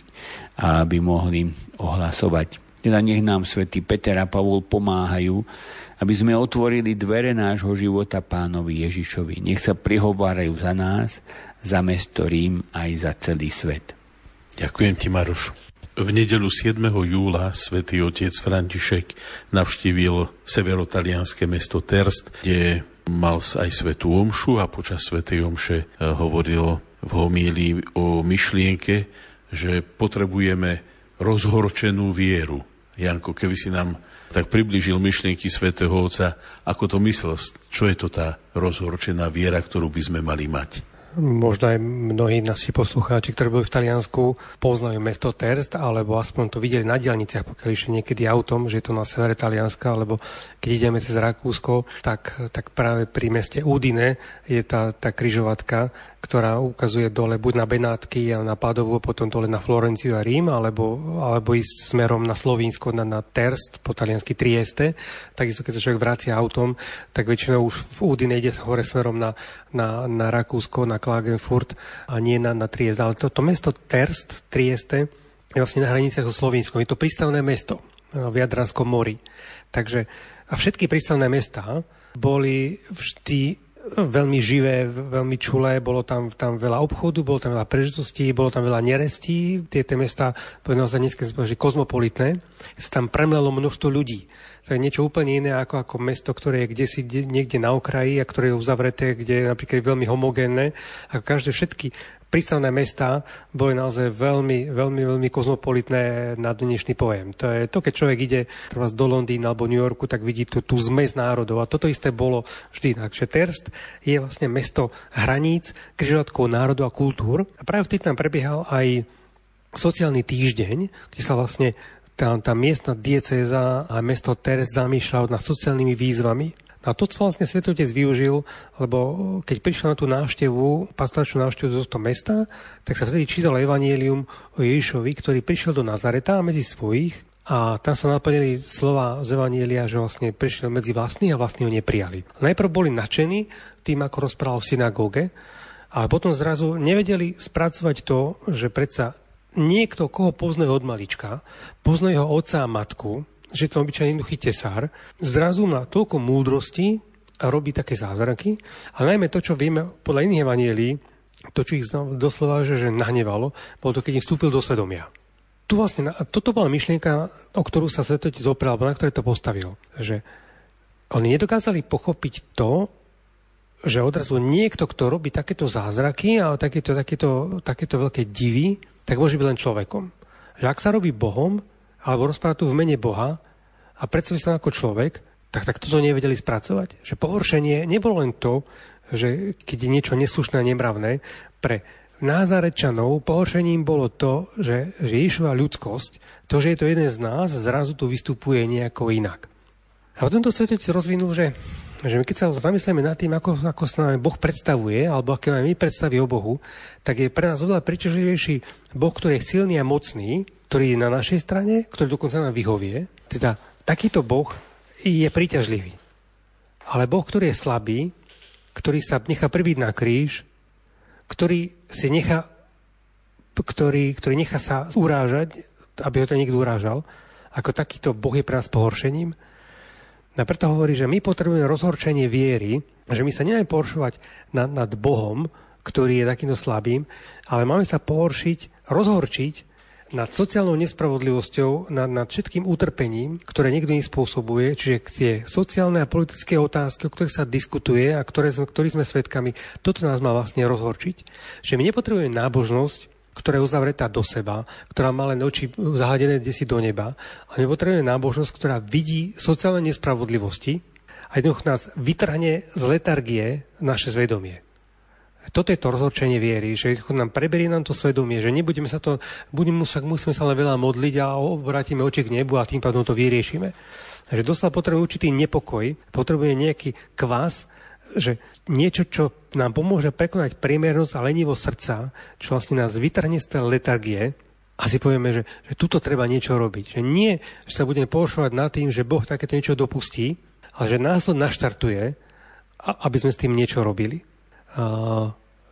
a aby mohli ohlasovať. Teda nech nám svätý Peter a Pavol pomáhajú, aby sme otvorili dvere nášho života Pánovi Ježišovi. Nech sa prihovárajú za nás, za mesto Rím aj za celý svet. Ďakujem ti, Maroš. V nedeľu siedmeho júla svätý otec František navštívil severotalianske mesto Terst, kde mal aj svätú omšu a počas svätej omše hovoril v homílii o myšlienke, že potrebujeme rozhorčenú vieru. Janko, keby si nám tak priblížil myšlienky svätého Otca, ako to myslel, čo je to tá rozhorčená viera, ktorú by sme mali mať? Možno aj mnohí naši poslucháči, ktorí boli v Taliansku, poznajú mesto Terst, alebo aspoň to videli na diaľniciach, pokiaľ išli niekedy autom, že je to na severe Talianska, alebo keď ideme cez Rakúsko, tak, tak práve pri meste Udine je tá, tá križovatka, ktorá ukazuje dole buď na Benátky a na Padovu, potom dole na Florenciu a Rím, alebo, alebo ísť smerom na Slovinsko, na, na Terst, po taliansky Trieste. Takisto, keď sa človek vracia autom, tak väčšinou už v Udine ide hore smerom na, na, na Rakúsko, na Klagenfurt a nie na, na Trieste. Ale toto mesto Terst, Trieste, je vlastne na hraniciach so Slovinskom. Je to prístavné mesto v Jadranskom mori. Takže a všetky prístavné mestá boli vždy veľmi živé, veľmi čulé, bolo tam, tam veľa obchodu, bolo tam veľa prežitostí, bolo tam veľa nerestí. Tie, tie mestá, poviem naozaj dneska, že kozmopolitné, sa tam premlelo množstvo ľudí. To je niečo úplne iné ako, ako mesto, ktoré je kdesi niekde na okraji a ktoré je uzavreté, kde je napríklad veľmi homogénne. Ako každé všetky prístavné mestá boli naozaj veľmi, veľmi, veľmi kozmopolitné na dnešný pojem. To je to, keď človek ide do Londýna alebo New Yorku, tak vidí tú, tú zmes národov. A toto isté bolo vždy. Takže Terst je vlastne mesto hraníc, križovatkov národov a kultúr. A práve vtedy tam prebiehal aj sociálny týždeň, kde sa vlastne tá, tá miestna diecéza a mesto Terst zamýšľalo nad sociálnymi výzvami. A to vlastne Svätý Otec využil, lebo keď prišiel na tú návštevu, pastoračnú návštevu do tohto mesta, tak sa vtedy čítalo evanjelium o Ježišovi, ktorý prišiel do Nazareta medzi svojich a tam sa naplnili slova z evanjelia, že vlastne prišiel medzi vlastných a vlastní ho neprijali. Najprv boli nadšení tým, ako rozprával v synagóge, ale potom zrazu nevedeli spracovať to, že predsa niekto, koho poznajú od malička, poznajú jeho otca a matku, že to obyčajný jednoduchý tesár, zrazu má toľko múdrosti a robí také zázraky. A najmä to, čo vieme podľa iných evanjelií, to, čo ich doslova, že, že nahnevalo, bolo to, keď im vstúpil do svedomia. Tu vlastne, toto bola myšlienka, o ktorú sa Svätý Otec oprel, alebo na ktorej to postavil. Že oni nedokázali pochopiť to, že odrazu niekto, kto robí takéto zázraky a takéto, takéto, takéto veľké divy, tak môže byť len človekom. Že ak sa robí Bohom, alebo rozpráva tu v mene Boha a predstaví sa ako človek, tak, tak toto nevedeli spracovať. Že pohoršenie nebolo len to, že keď je niečo neslušné a nemravné, pre Názarečanov pohoršením bolo to, že, že Ježišova ľudskosť, to, že je to jeden z nás, zrazu tu vystupuje nejako inak. A v tomto svete si rozvinul, že, že my keď sa zamyslíme nad tým, ako, ako sa nám Boh predstavuje, alebo aké máme my predstavy o Bohu, tak je pre nás oveľa príťažlivejší Boh, ktorý je silný a mocný, ktorý je na našej strane, ktorý dokonca nám vyhovie. Teda takýto Boh je príťažlivý. Ale Boh, ktorý je slabý, ktorý sa nechá pribiť na kríž, ktorý si nechá, ktorý, ktorý nechá sa urážať, aby ho to niekto urážal, ako takýto Boh je pre nás pohoršením. A preto hovorí, že my potrebujeme rozhorčenie viery, že my sa nemáme pohoršovať nad, nad Bohom, ktorý je takýmto slabým, ale máme sa pohoršiť, rozhorčiť nad sociálnou nespravodlivosťou, nad, nad všetkým utrpením, ktoré niekto nespôsobuje, čiže tie sociálne a politické otázky, o ktorých sa diskutuje a ktoré sme, ktorých sme svedkami, toto nás má vlastne rozhorčiť. Že my nepotrebujeme nábožnosť, ktorá je uzavretá do seba, ktorá má len oči zahladené desi do neba, ale my potrebujeme nábožnosť, ktorá vidí sociálne nespravodlivosti a jednoducho nás vytrhne z letargie naše svedomie. Toto je to rozhorčenie viery, že nám preberie nám to svedomie, že nebudeme sa to, budeme, musíme sa len veľa modliť a obrátime oči k nebu a tým pádom to vyriešime. Takže doslova potrebuje určitý nepokoj, potrebuje nejaký kvás, že niečo, čo nám pomôže prekonať priemernosť a lenivosť srdca, čo vlastne nás vytrhne z tej letargie a si povieme, že, že tuto treba niečo robiť. Že nie, že sa budeme porušovať nad tým, že Boh takéto niečo dopustí, ale že nás to naštartuje, aby sme s tým niečo robili. Uh,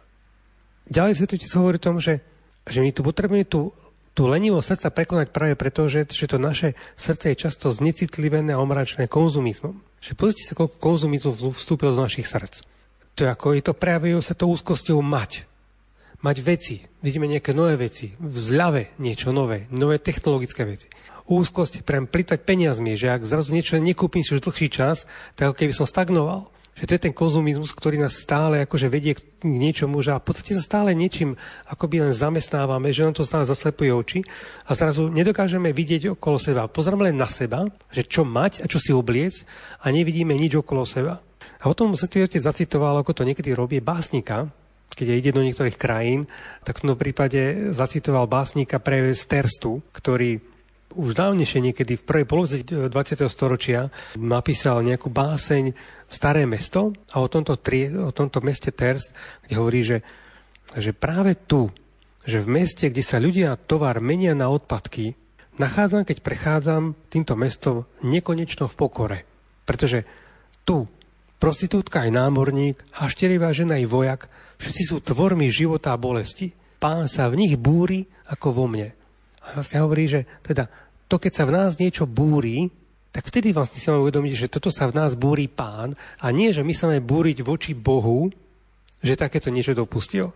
ďalej sa tu hovorí o tom, že, že my tu potrebujeme tú, tú lenivosť srdca prekonať práve preto, že, že to naše srdce je často znecitlivené a omračené konzumizmom. Že pozrite sa, koľko konzumizmu vstúpilo do našich srdc. To je ako, je to prejavuje sa to úzkosťou mať. Mať veci. Vidíme nejaké nové veci. V zľave niečo nové. Nové technologické veci. Úzkosť prem plýtať peniazmi, že ak zrazu niečo nekúpim si už dlhší čas, tak ako keby som stagnoval. Že to je ten konzumizmus, ktorý nás stále akože vedie k niečomu, že a v podstate sa stále niečím akoby len zamestnávame, že nám to stále zaslepuje oči a zrazu nedokážeme vidieť okolo seba. Pozeráme len na seba, že čo mať a čo si obliec a nevidíme nič okolo seba. A o tom Svätý Otec zacitoval, ako to niekedy robí básnika, keď ide do niektorých krajín, tak v tom prípade zacitoval básnika práve z Terstu, ktorý už dávnejšie niekedy v prvej polovici dvadsiateho storočia napísal nejakú báseň Staré mesto a o tomto, tri, o tomto meste Terst, kde hovorí, že, že práve tu, že v meste, kde sa ľudia tovar menia na odpadky, nachádzam, keď prechádzam týmto mestom nekonečno v pokore. Pretože tu prostitútka aj námorník, hašterivá žena aj vojak, všetci sú tvormi života a bolesti. Pán sa v nich búri ako vo mne. A vlastne hovorí, že teda to, keď sa v nás niečo búri, tak vtedy vlastne si máme uvedomiť, že toto sa v nás búri Pán a nie, že my sa máme búriť voči Bohu, že takéto niečo dopustil.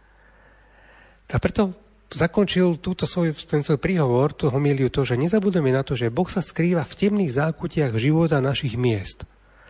A preto zakončil túto svoj, ten svoj príhovor, tú homíliu, to, že nezabudeme na to, že Boh sa skrýva v temných zákutiach života našich miest.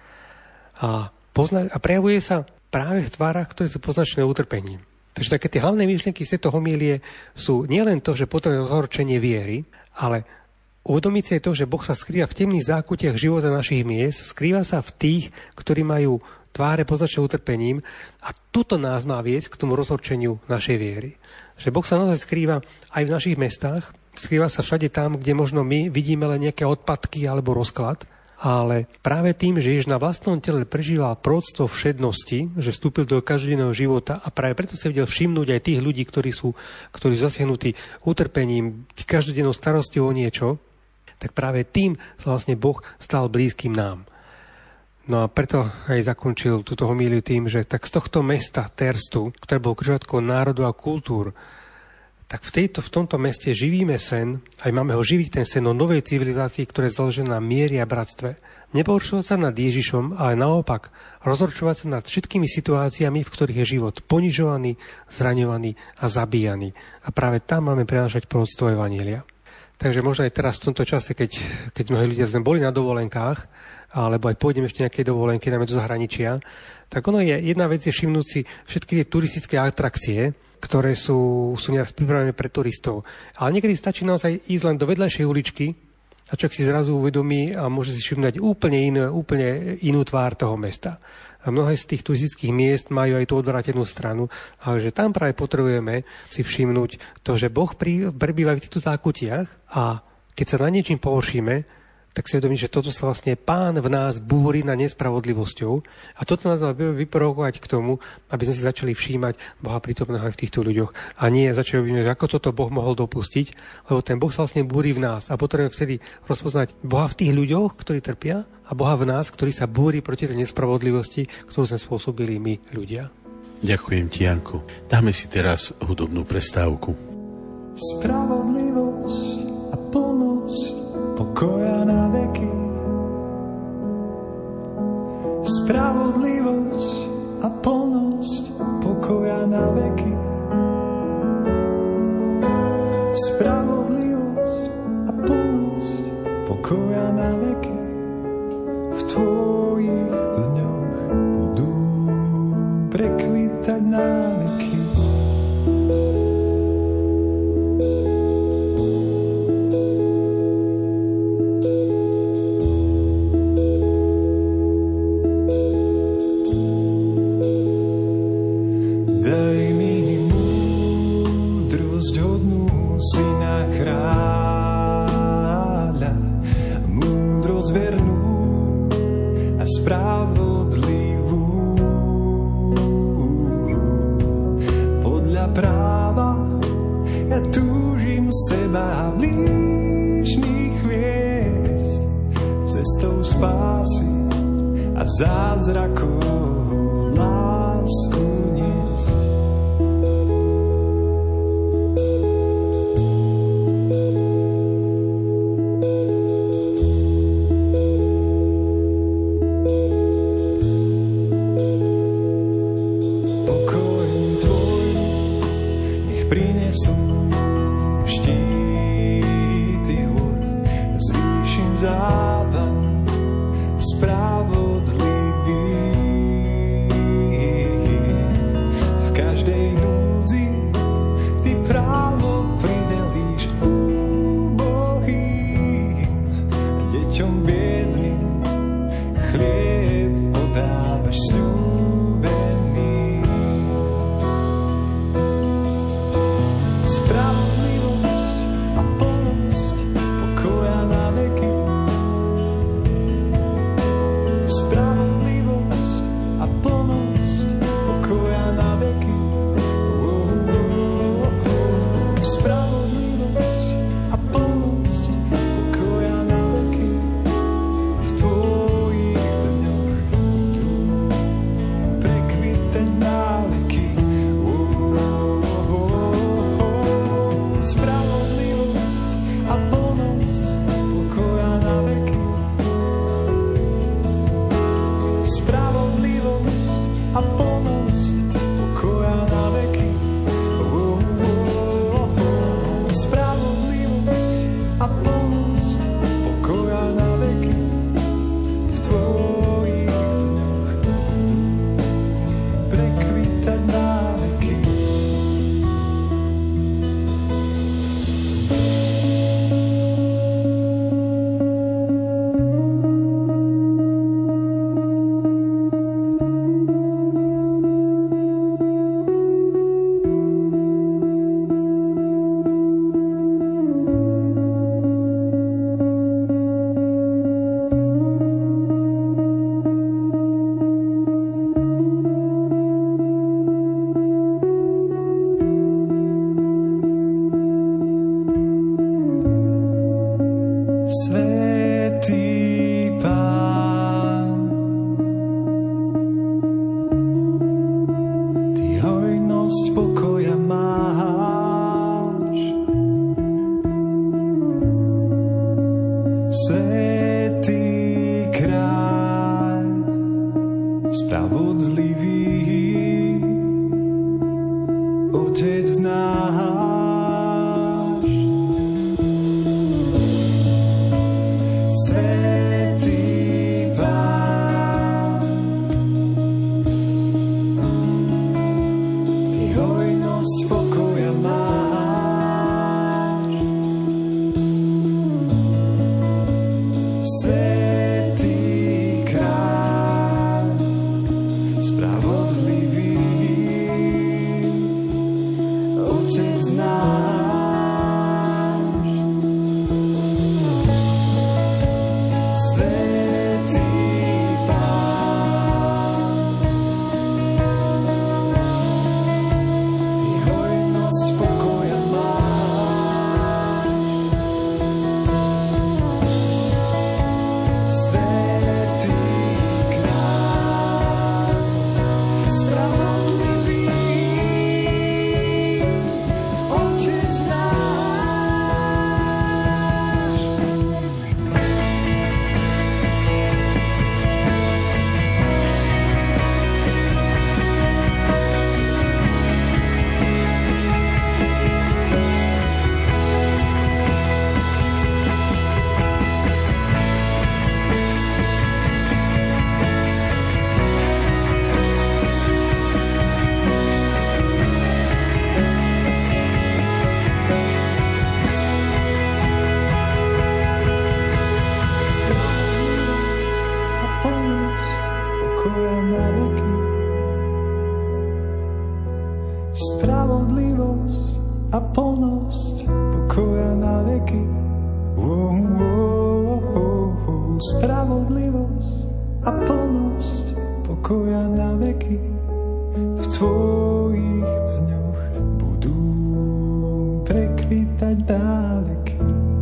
A, pozna- a prejavuje sa práve v tvárach, ktoré sú poznačené utrpením. Takže také tie hlavné myšlienky z tejto homílie sú nielen to, že potrebujeme rozhorčenie viery, ale uvedomiť si je to, že Boh sa skrýva v temných zákutiach života našich miest, skrýva sa v tých, ktorí majú tváre poznačené utrpením a tuto nás má viesť k tomu rozhorčeniu našej viery. Že Boh sa naozaj skrýva aj v našich mestách, skrýva sa všade tam, kde možno my vidíme len nejaké odpadky alebo rozklad, ale práve tým, že Ježiš na vlastnom tele prežíval proroctvo všednosti, že vstúpil do každodenného života a práve preto sa vedel všimnúť aj tých ľudí, ktorí sú, ktorí sú zasiahnutí utrpením, každodennou starosťou o niečo, tak práve tým sa vlastne Boh stal blízkym nám. No a preto aj zakončil túto homíliu tým, že tak z tohto mesta Terstu, ktoré bol križovatkou národov a kultúr, tak v, tejto, v tomto meste živíme sen, aj máme ho živiť ten sen o novej civilizácii, ktorá je založená na miery a bratstve. Neporušovať sa nad Ježišom, ale naopak rozhorčovať sa nad všetkými situáciami, v ktorých je život ponižovaný, zraňovaný a zabíjaný. A práve tam máme prinášať proroctvo evanjelia. Takže možno aj teraz v tomto čase, keď, keď mnohí ľudia sme boli na dovolenkách, alebo aj pôjdeme ešte nejaké dovolenky, dáme do zahraničia, tak ono je, jedna vec je všimnúť si všetky tie turistické atrakcie, ktoré sú, sú nejak pripravené pre turistov. Ale niekedy stačí naozaj ísť len do vedľajšej uličky a človek si zrazu uvedomí a môže si všimnúť úplne, iné, úplne inú tvár toho mesta. A mnohé z tých turistických miest majú aj tú odvrátenú stranu, ale že tam práve potrebujeme si všimnúť to, že Boh prebýva v týchto zákutiach a keď sa na niečím pohoršíme, tak si uvedomí, že toto sa vlastne Pán v nás búri na nespravodlivosťou a toto nás má vyprovokovať k tomu, aby sme si začali všímať Boha prítomného aj v týchto ľuďoch a nie začali uvedomiť, ako toto Boh mohol dopustiť, lebo ten Boh sa vlastne búri v nás a potrebujeme vtedy rozpoznať Boha v tých ľuďoch, ktorí trpia a Boha v nás, ktorý sa búri proti tej nespravodlivosti, ktorú sme spôsobili my ľudia. Ďakujem ti, Janko. Dáme si teraz hudobnú prestávku. Spravodlivosť a plnosť pokoja na veky. Spravodlivosť a plnosť pokoja na veky. Spravodlivosť a plnosť pokoja na veky. V tvojich dňoch budú prekvitať na veky. Zázrakov lásku niesť. Pokoj tvoj nech prinesú štíty hôr z výšin závan spravodlivý. pokoja na veky. Spravodlivosť a plnosť pokoja na veky. Oh, oh, oh, oh. Spravodlivosť a plnosť pokoja na veky. V tvojich dňoch budú prekvitať na veky.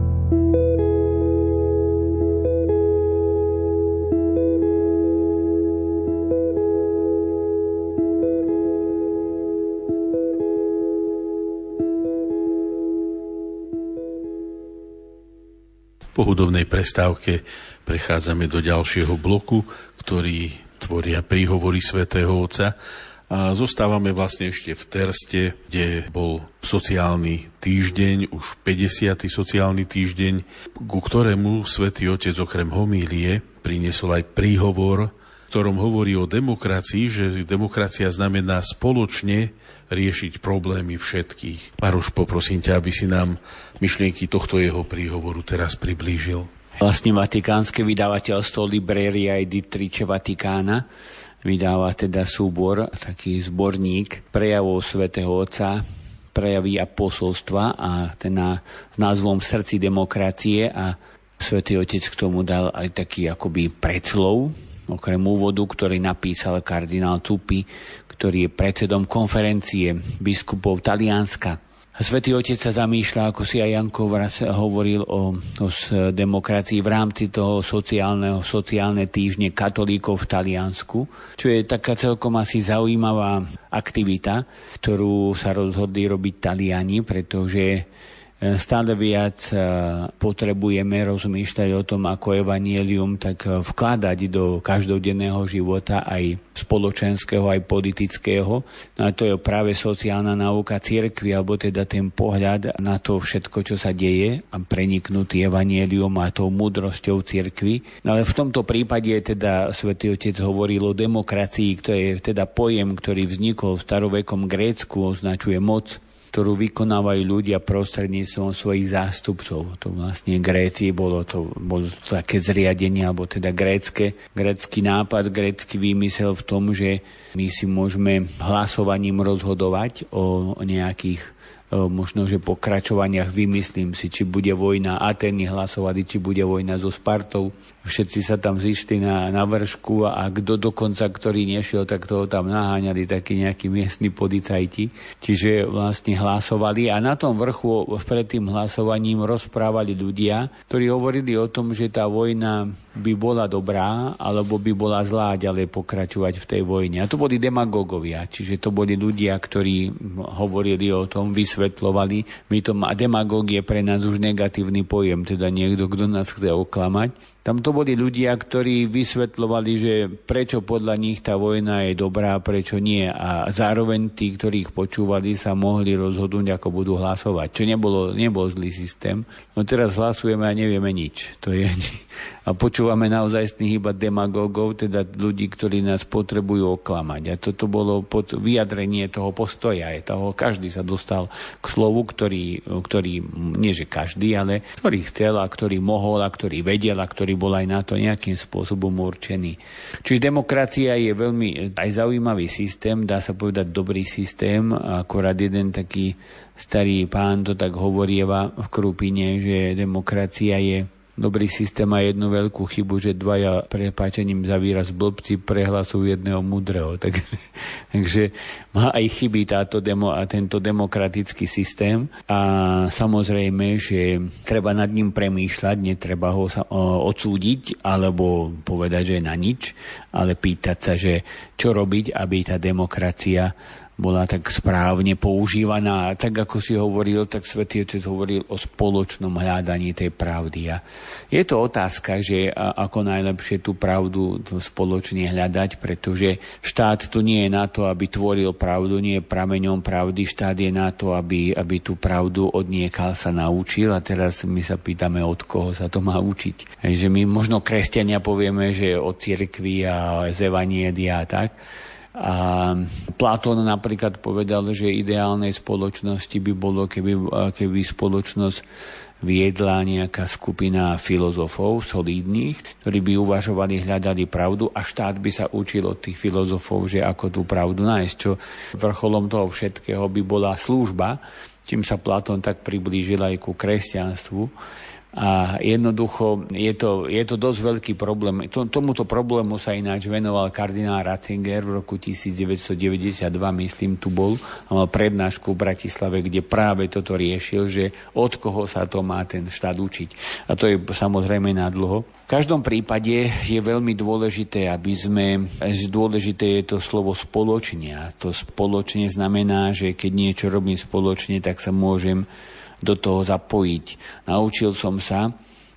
Po hudobnej prestávke prechádzame do ďalšieho bloku, ktorý tvoria príhovory svätého Otca. A zostávame vlastne ešte v Terste, kde bol sociálny týždeň, už päťdesiaty sociálny týždeň, ku ktorému svätý Otec okrem homílie priniesol aj príhovor, v ktorom hovorí o demokracii, že demokracia znamená spoločne riešiť problémy všetkých. Maroš, poprosím ťa, aby si nám myšlienky tohto jeho príhovoru teraz priblížil. Vlastne vatikánske vydavateľstvo Libreria Editrice Vatikána vydáva teda súbor, taký zborník prejavov svätého Otca, prejavy a posolstva a ten na, s názvom V srdci demokracie, a svätý Otec k tomu dal aj taký akoby predslov, okrem úvodu, ktorý napísal kardinál Zuppi, ktorý je predsedom konferencie biskupov Talianska. Svätý Otec sa zamýšľa, ako si aj Janko vraz hovoril o, o demokracii v rámci toho sociálneho, sociálne týždne katolíkov v Taliansku, čo je taká celkom asi zaujímavá aktivita, ktorú sa rozhodli robiť Taliani, pretože stále viac potrebujeme rozmýšľať o tom, ako evanjelium tak vkladať do každodenného života, aj spoločenského, aj politického. No a to je práve sociálna náuka cirkvi, alebo teda ten pohľad na to všetko, čo sa deje, a preniknutý evanjelium a tou múdrosťou cirkvi. Ale v tomto prípade teda svätý Otec hovoril o demokracii, ktorý je teda pojem, ktorý vznikol v starovekom Grécku, označuje moc, ktorú vykonávajú ľudia prostredníctvom svojich zástupcov. To vlastne Gréci bolo to bolo také zriadenie, alebo teda grécke, grécky nápad, grécky výmysel v tom, že my si môžeme hlasovaním rozhodovať o, o nejakých možno, že pokračovaniach, vymyslím si, či bude vojna. Atény hlasovali, či bude vojna so Spartou. Všetci sa tam zišli na, na vršku, a kto dokonca, ktorý nešiel, tak toho tam naháňali takí nejakí miestni policajti. Čiže vlastne hlasovali, a na tom vrchu pred tým hlasovaním rozprávali ľudia, ktorí hovorili o tom, že tá vojna by bola dobrá, alebo by bola zlá ďalej pokračovať v tej vojne. A to boli demagógovia, čiže to boli ľudia, ktorí hovorili o tom, vysvetľovali. My to má, demagóg je pre nás už negatívny pojem, teda niekto, kto nás chce oklamať. Tam to boli ľudia, ktorí vysvetľovali, že prečo podľa nich tá vojna je dobrá, prečo nie. A zároveň tí, ktorí ich počúvali, sa mohli rozhodnúť, ako budú hlasovať. Čo nebolo, nebol zlý systém. No teraz hlasujeme a nevieme nič. To je... A počúvame naozajstných iba demagógov, teda ľudí, ktorí nás potrebujú oklamať. A toto bolo pod vyjadrenie toho postoja. Toho, každý sa dostal k slovu, ktorý, ktorý, nie že každý, ale ktorý chcel, a ktorý mohol, a ktorý vedel, a ktorý bol aj na to nejakým spôsobom určený. Čiže demokracia je veľmi aj zaujímavý systém, dá sa povedať dobrý systém. Akorát jeden taký starý pán to tak hovorieva v Krupine, že demokracia je dobrý systém, a jednu veľkú chybu, že dvaja, prepáčením za výraz, blbci prehlasujú jedného múdreho. Takže, takže má aj chyby táto demo, a tento demokratický systém. A samozrejme, že treba nad ním premýšľať, netreba ho sa, o, odsúdiť alebo povedať, že na nič, ale pýtať sa, že čo robiť, aby tá demokracia bola tak správne používaná. Tak ako si hovoril, tak Svätý Otec hovoril o spoločnom hľadaní tej pravdy. A je to otázka, že ako najlepšie tú pravdu spoločne hľadať, pretože štát tu nie je na to, aby tvoril pravdu, nie je prameňom pravdy. Štát je na to, aby, aby tú pravdu odniekal sa naučil, a teraz my sa pýtame, od koho sa to má učiť. Že my možno kresťania povieme, že od cirkvi a z evanjelia a tak, A Platón napríklad povedal, že ideálnej spoločnosti by bolo, keby, keby spoločnosť viedla nejaká skupina filozofov solidných, ktorí by uvažovali, hľadali pravdu a štát by sa učil od tých filozofov, že ako tú pravdu nájsť. Čo vrcholom toho všetkého by bola služba, čím sa Platón tak priblížil aj ku kresťanstvu. A jednoducho je to, je to dosť veľký problém. Tomuto problému sa ináč venoval kardinál Ratzinger v roku devätnásťstodeväťdesiatdva, myslím, tu bol a mal prednášku v Bratislave, kde práve toto riešil, že od koho sa to má ten štát učiť. A to je samozrejme na dlho. V každom prípade je veľmi dôležité, aby sme, dôležité je to slovo spoločne. A to spoločne znamená, že keď niečo robím spoločne, tak sa môžem do toho zapojiť. Naučil som sa,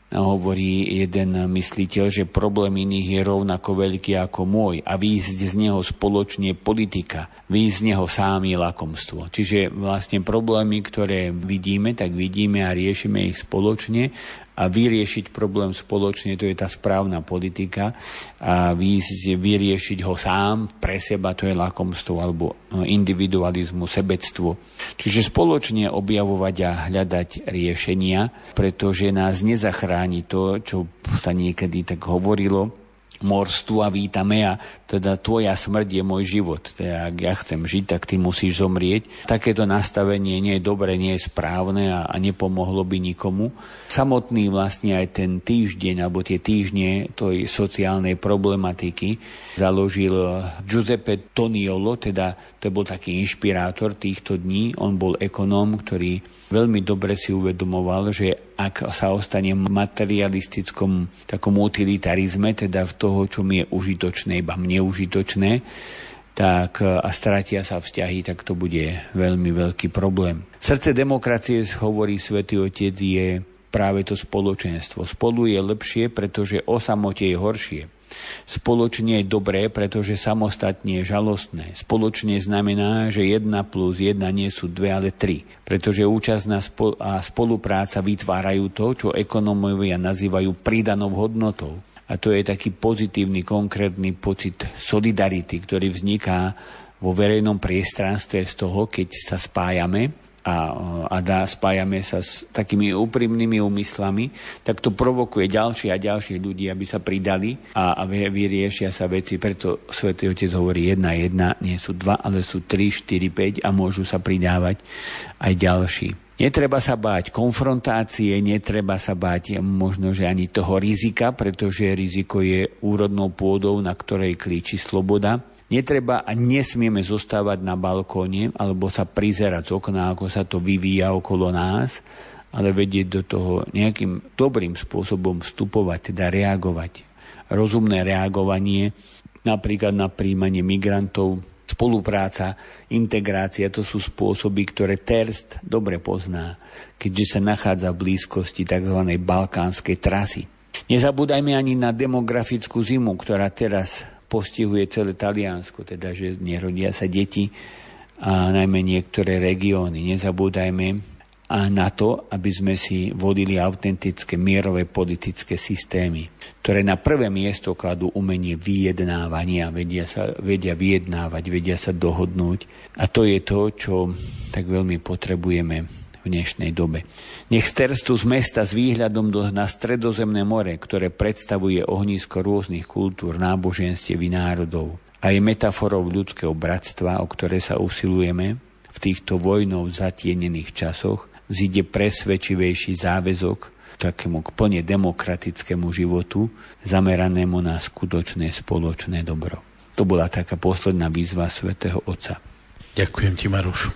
hovorí jeden mysliteľ, že problém iných je rovnako veľký ako môj a výjsť z neho spoločne politika, výjsť z neho sám je lakomstvo. Čiže vlastne problémy, ktoré vidíme, tak vidíme a riešime ich spoločne a vyriešiť problém spoločne, to je tá správna politika a výjsť, vyriešiť ho sám pre seba, to je lakomstvo alebo individualizmu, sebectvo. Čiže spoločne objavovať a hľadať riešenia, pretože nás nezachráni to, čo sa niekedy tak hovorilo, morstu a vítame a teda tvoja smrť je môj život. Teda ak ja chcem žiť, tak ty musíš zomrieť. Takéto nastavenie nie je dobre, nie je správne a, a nepomohlo by nikomu. Samotný vlastne aj ten týždeň, alebo tie týždne tej sociálnej problematiky založil Giuseppe Toniolo, teda to bol taký inšpirátor týchto dní. On bol ekonóm, ktorý veľmi dobre si uvedomoval, že ak sa ostane v materialistickom takom utilitarizme, teda v toho, čo mi je užitočné, iba mne užitočné, tak a stratia sa vzťahy, tak to bude veľmi veľký problém. Srdce demokracie, hovorí Svätý Otec, je práve to spoločenstvo. Spolu je lepšie, pretože o samote je horšie. Spoločne je dobré, pretože samostatne je žalostné. Spoločne znamená, že jedna plus jedna nie sú dve, ale tri. Pretože účasť a spolupráca vytvárajú to, čo ekonómovia nazývajú pridanou hodnotou. A to je taký pozitívny, konkrétny pocit solidarity, ktorý vzniká vo verejnom priestranstve z toho, keď sa spájame a, a dá, spájame sa s takými úprimnými úmyslami, tak to provokuje ďalšie a ďalšie ľudí, aby sa pridali a, a vyriešia sa veci. Preto Svätý Otec hovorí jedna, jedna, nie sú dva, ale sú tri, štyri, päť a môžu sa pridávať aj ďalší. Netreba sa báť konfrontácie, netreba sa báť možno, že ani toho rizika, pretože riziko je úrodnou pôdou, na ktorej klíči sloboda. Netreba a nesmieme zostávať na balkóne alebo sa prizerať z okna, ako sa to vyvíja okolo nás, ale vedieť do toho nejakým dobrým spôsobom vstupovať, teda reagovať. Rozumné reagovanie, napríklad na prijímanie migrantov, spolupráca, integrácia, to sú spôsoby, ktoré Terst dobre pozná, keďže sa nachádza v blízkosti tzv. Balkánskej trasy. Nezabúdajme ani na demografickú zimu, ktorá teraz postihuje celé Taliansko, teda že nerodia sa deti a najmä niektoré regióny. Nezabúdajme a na to, aby sme si vodili autentické mierové politické systémy, ktoré na prvé miesto kladú umenie vyjednávania, vedia, sa, vedia vyjednávať, vedia sa dohodnúť. A to je to, čo tak veľmi potrebujeme v dnešnej dobe. Nech z Terstu z mesta s výhľadom do, na Stredozemné more, ktoré predstavuje ohnisko rôznych kultúr, náboženstiev i národov, a je metaforou ľudského bratstva, o ktoré sa usilujeme v týchto vojnou zatienených časoch, zíde presvedčivejší záväzok takému k plne demokratickému životu, zameranému na skutočné spoločné dobro. To bola taká posledná výzva Svätého Otca. Ďakujem ti, Maruš.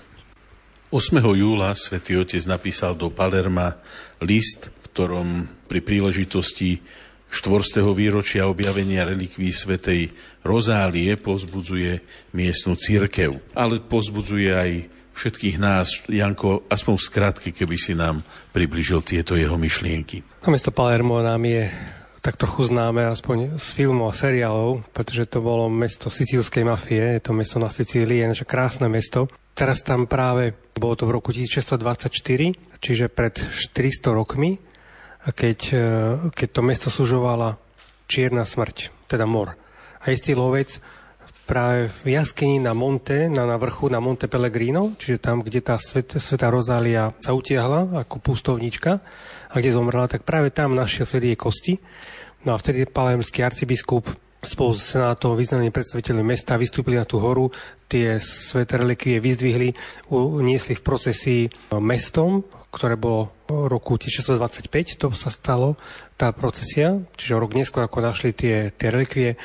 ôsmeho júla Svätý Otec napísal do Palerma list, v ktorom pri príležitosti štvorstého výročia objavenia relikví svätej Rozálie povzbudzuje miestnu cirkev, ale povzbudzuje aj všetkých nás. Janko, aspoň v skratke, keby si nám približil tieto jeho myšlienky. To mesto Palermo nám je tak trochu známe aspoň z filmov a seriálov, pretože to bolo mesto sicílskej mafie, je to mesto na Sicílii, je naše krásne mesto. Teraz tam práve, bolo to v roku tisícšesťstodvadsaťštyri, čiže pred štyristo rokmi, keď, keď to mesto sužovala čierna smrť, teda mor. A istý lovec práve v jaskyni na Monte, na, na vrchu, na Monte Pellegrino, čiže tam, kde tá svet, svätá Rozália sa utiahla ako pustovnička a kde zomrela, tak práve tam našiel vtedy jej kosti. No a vtedy palermský arcibiskup spolu s senátom, významnými predstaviteľmi mesta vystúpili na tú horu, tie sväté relikvie vyzdvihli, uniesli v procesii mestom, ktoré bolo v roku tisícšesťstodvadsaťpäť, to sa stalo, tá procesia, čiže rok neskôr, ako našli tie, tie relikvie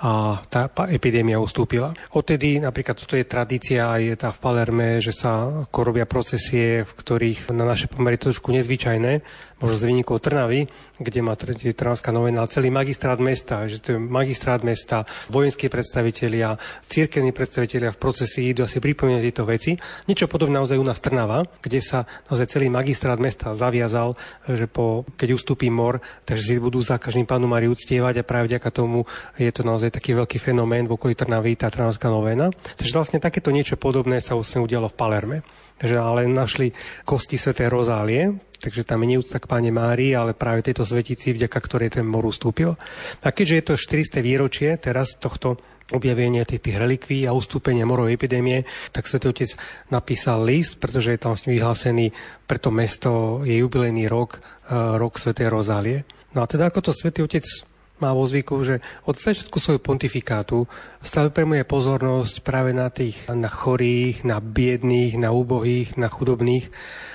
a tá epidémia ustúpila. Odtedy napríklad toto je tradícia aj tá v Palerme, že sa ako robia procesie, v ktorých na naše pomery trošku nezvyčajné, možno z výnikov Trnavy, kde má Trnavská novena, celý magistrát mesta, že to je magistrát mesta, vojenskí predstavitelia, cirkevní predstavitelia v procesii idú asi pripomínať tieto veci. Niečo podobné naozaj u nás Trnava, kde sa naozaj celý magistrát mesta zaviazal, že po, keď ustúpi mor, takže si budú za každým Pannu Máriu uctievať a práve vďaka tomu je to naozaj taký veľký fenomén v okolí Trnavy, tá Trnavská novena. Takže vlastne takéto niečo podobné sa vlastne udialo v Palerme. Takže ale našli kosti svätej Rozálie, takže tam je neúcta k Panne Márii, ale práve tejto svetici, vďaka ktorej ten mor ustúpil. A keďže je to štyristé výročie teraz tohto objavenie tých, tých relikví a ustúpenia morovej epidémie, tak Svätý Otec napísal list, pretože je tam vlastne vyhlásený pre to mesto je jubilejný rok, rok svätej Rozálie. No a teda ako to Svätý Otec má vo zvyku, že od začiatku svojho pontifikátu stále prejmuje pozornosť práve na tých, na chorých, na biedných, na úbohých, na chudobných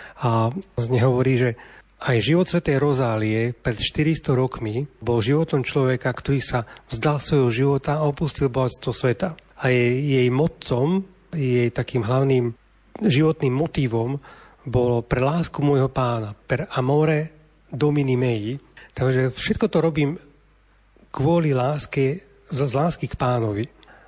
a z neho hovorí, že aj život svätej Rozálie pred štyristo rokmi bol životom človeka, ktorý sa vzdal svojho života a opustil bohatstvo sveta. A jej, jej mottom, jej takým hlavným životným motívom bolo pre lásku môjho pána, per amore domini mei. Takže všetko to robím kvôli láske, z lásky k pánovi.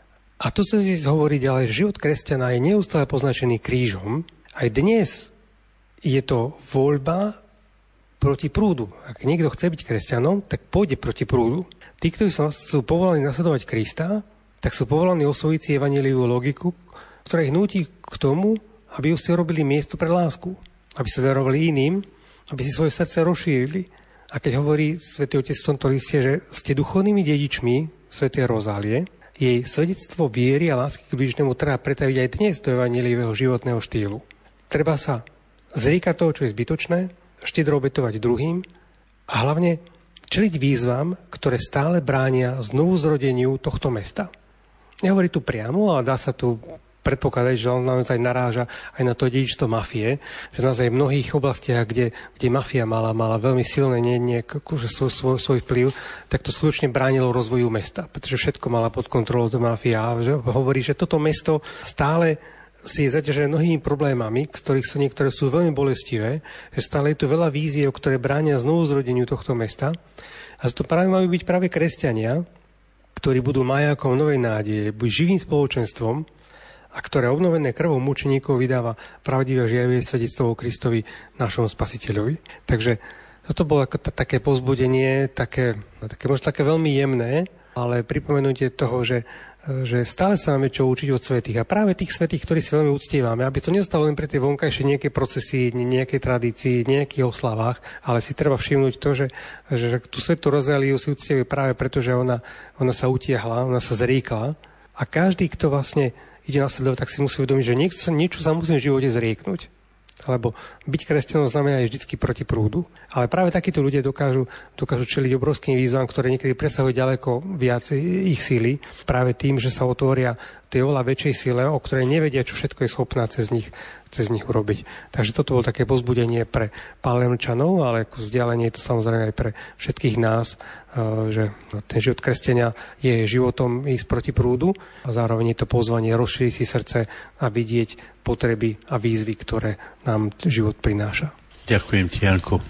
A tu sa hovorí ďalej, že život kresťana je neustále poznačený krížom. Aj dnes je to voľba proti prúdu. Ak niekto chce byť kresťanom, tak pôjde proti prúdu. Tí, ktorí sú povolaní nasledovať Krista, tak sú povolaní osvojiť si evanjeliovú logiku, ktorá ich núti k tomu, aby si robili miesto pre lásku, aby sa darovali iným, aby si svoje srdce rozšírili. A keď hovorí Svätý Otec v tomto liste, že ste duchovnými dedičmi svätej Rozálie, jej svedectvo viery a lásky k bližnému treba pretaviť aj dnes do evanjeliového životného štýlu. Treba sa zriekať toho, čo je zbytočné, štedro obetovať druhým a hlavne čeliť výzvam, ktoré stále bránia znovu zrodeniu tohto mesta. Nehovorí tu priamo, ale dá sa tu predpokladať, že on naozaj naráža aj na to dedičstvo mafie, že naozaj v mnohých oblastiach, kde, kde mafia mala, mala veľmi silné nie, nie, akože svoj, svoj, svoj vplyv, tak to skutočne bránilo rozvoju mesta, pretože všetko mala pod kontrolou do mafia. A že hovorí, že toto mesto stále si je zaťažené mnohými problémami, z ktorých sú niektoré sú veľmi bolestivé, že stále je tu veľa víziev, ktoré bránia znovu zrodeniu tohto mesta. A to práve majú byť práve kresťania, ktorí budú majákom novej nádeje, buď živým spoločenstvom, a ktoré obnovené krvou mučeníkov vydáva pravdivé žiavé svedectvo o Kristovi, našom Spasiteľovi. Takže toto bolo ako t- také povzbudenie, také, také možno také veľmi jemné, ale pripomenutie toho, že, že stále sa máme čo učiť od svätých. A práve tých svätých, ktorí si veľmi uctievame, aby to nezostalo len pre tie vonkajšie nejaké procesy, nejaké tradícii, nejakých oslavách, ale si treba všimnúť to, že, že tú svätú Rozáliu si uctievajú práve preto, že ona, ona sa utiahla, ona sa zriekla. A každý, kto vlastne ide nasledovať, tak si musí uvedomiť, že niečo, niečo sa musí v živote zrieknúť. Lebo byť kresťanom znamená aj vždycky proti prúdu. Ale práve takíto ľudia dokážu, dokážu čeliť obrovským výzvam, ktoré niekedy presahujú ďaleko viac ich síly. Práve tým, že sa otvoria tej oveľa väčšej sile, o ktorej nevedia, čo všetko je schopná cez nich, cez nich urobiť. Takže toto bolo také povzbudenie pre Palermčanov, ale vzdialenie je to samozrejme aj pre všetkých nás, že ten život kresťania je životom ísť proti prúdu a zároveň je to pozvanie rozšíriť si srdce a vidieť potreby a výzvy, ktoré nám život prináša. Ďakujem ti, Janko.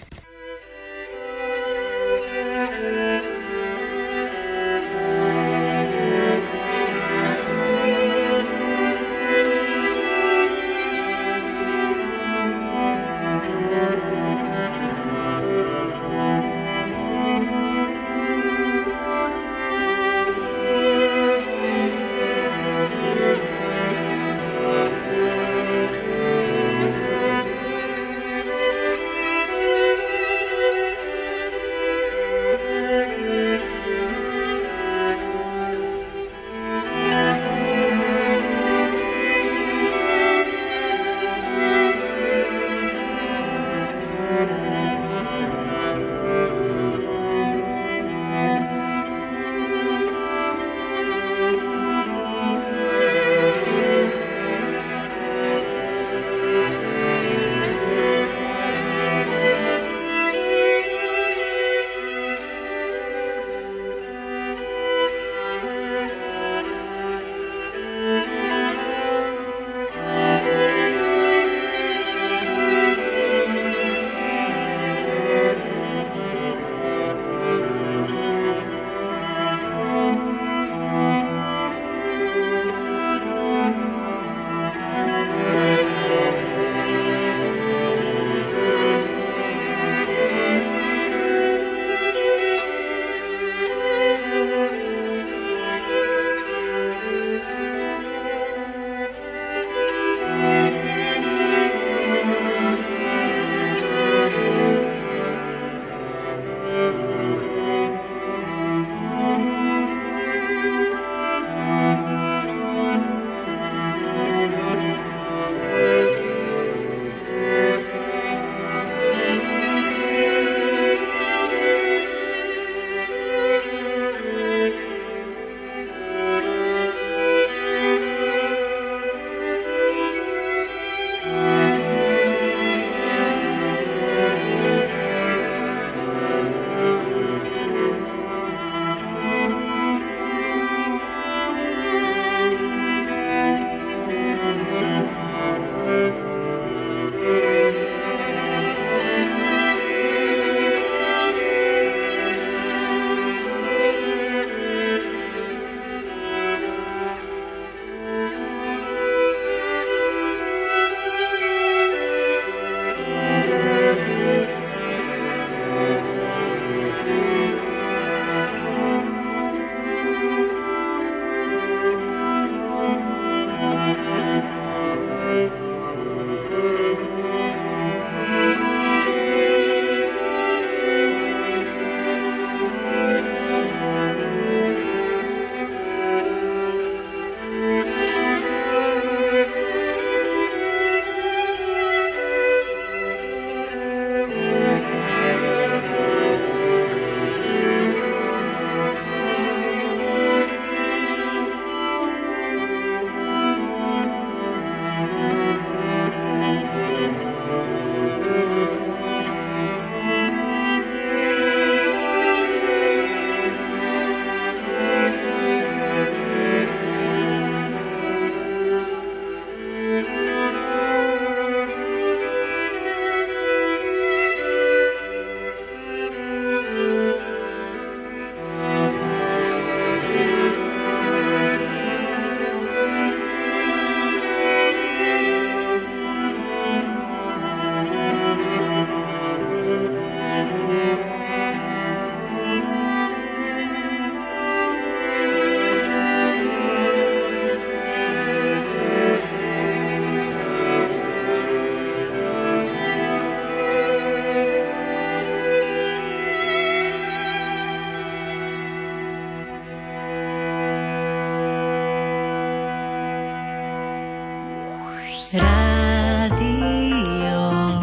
Rádio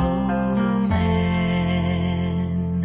Lumen.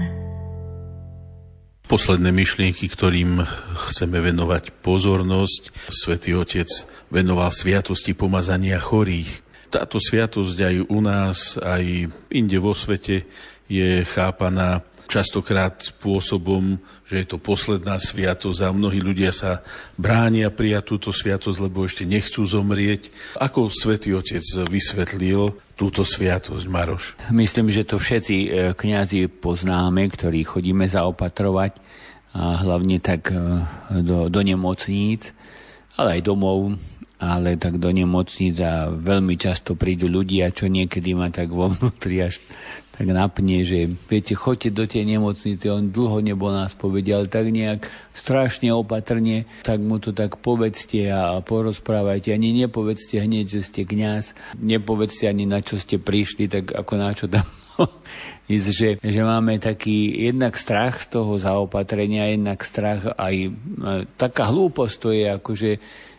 Posledné myšlienky, ktorým chceme venovať pozornosť. Svätý Otec venoval sviatosti pomazania chorých. Táto sviatosť aj u nás, aj inde vo svete je chápaná častokrát spôsobom, že je to posledná sviatosť a mnohí ľudia sa bránia prijať túto sviatosť, lebo ešte nechcú zomrieť. Ako Svätý Otec vysvetlil túto sviatosť, Maroš? Myslím, že to všetci kňazi poznáme, ktorí chodíme zaopatrovať, a hlavne tak do, do nemocníc, ale aj domov, ale tak do nemocníc a veľmi často prídu ľudia, čo niekedy ma tak vo vnútri až tak napne, že viete, choďte do tej nemocnice, on dlho nebol nás povedal, tak nejak strašne opatrne, tak mu to tak povedzte a porozprávajte, ani nepovedzte hneď, že ste kňaz, nepovedzte ani na čo ste prišli, tak ako na čo tam že, že máme taký jednak strach z toho zaopatrenia, jednak strach aj e, taká hlúposť to je, akože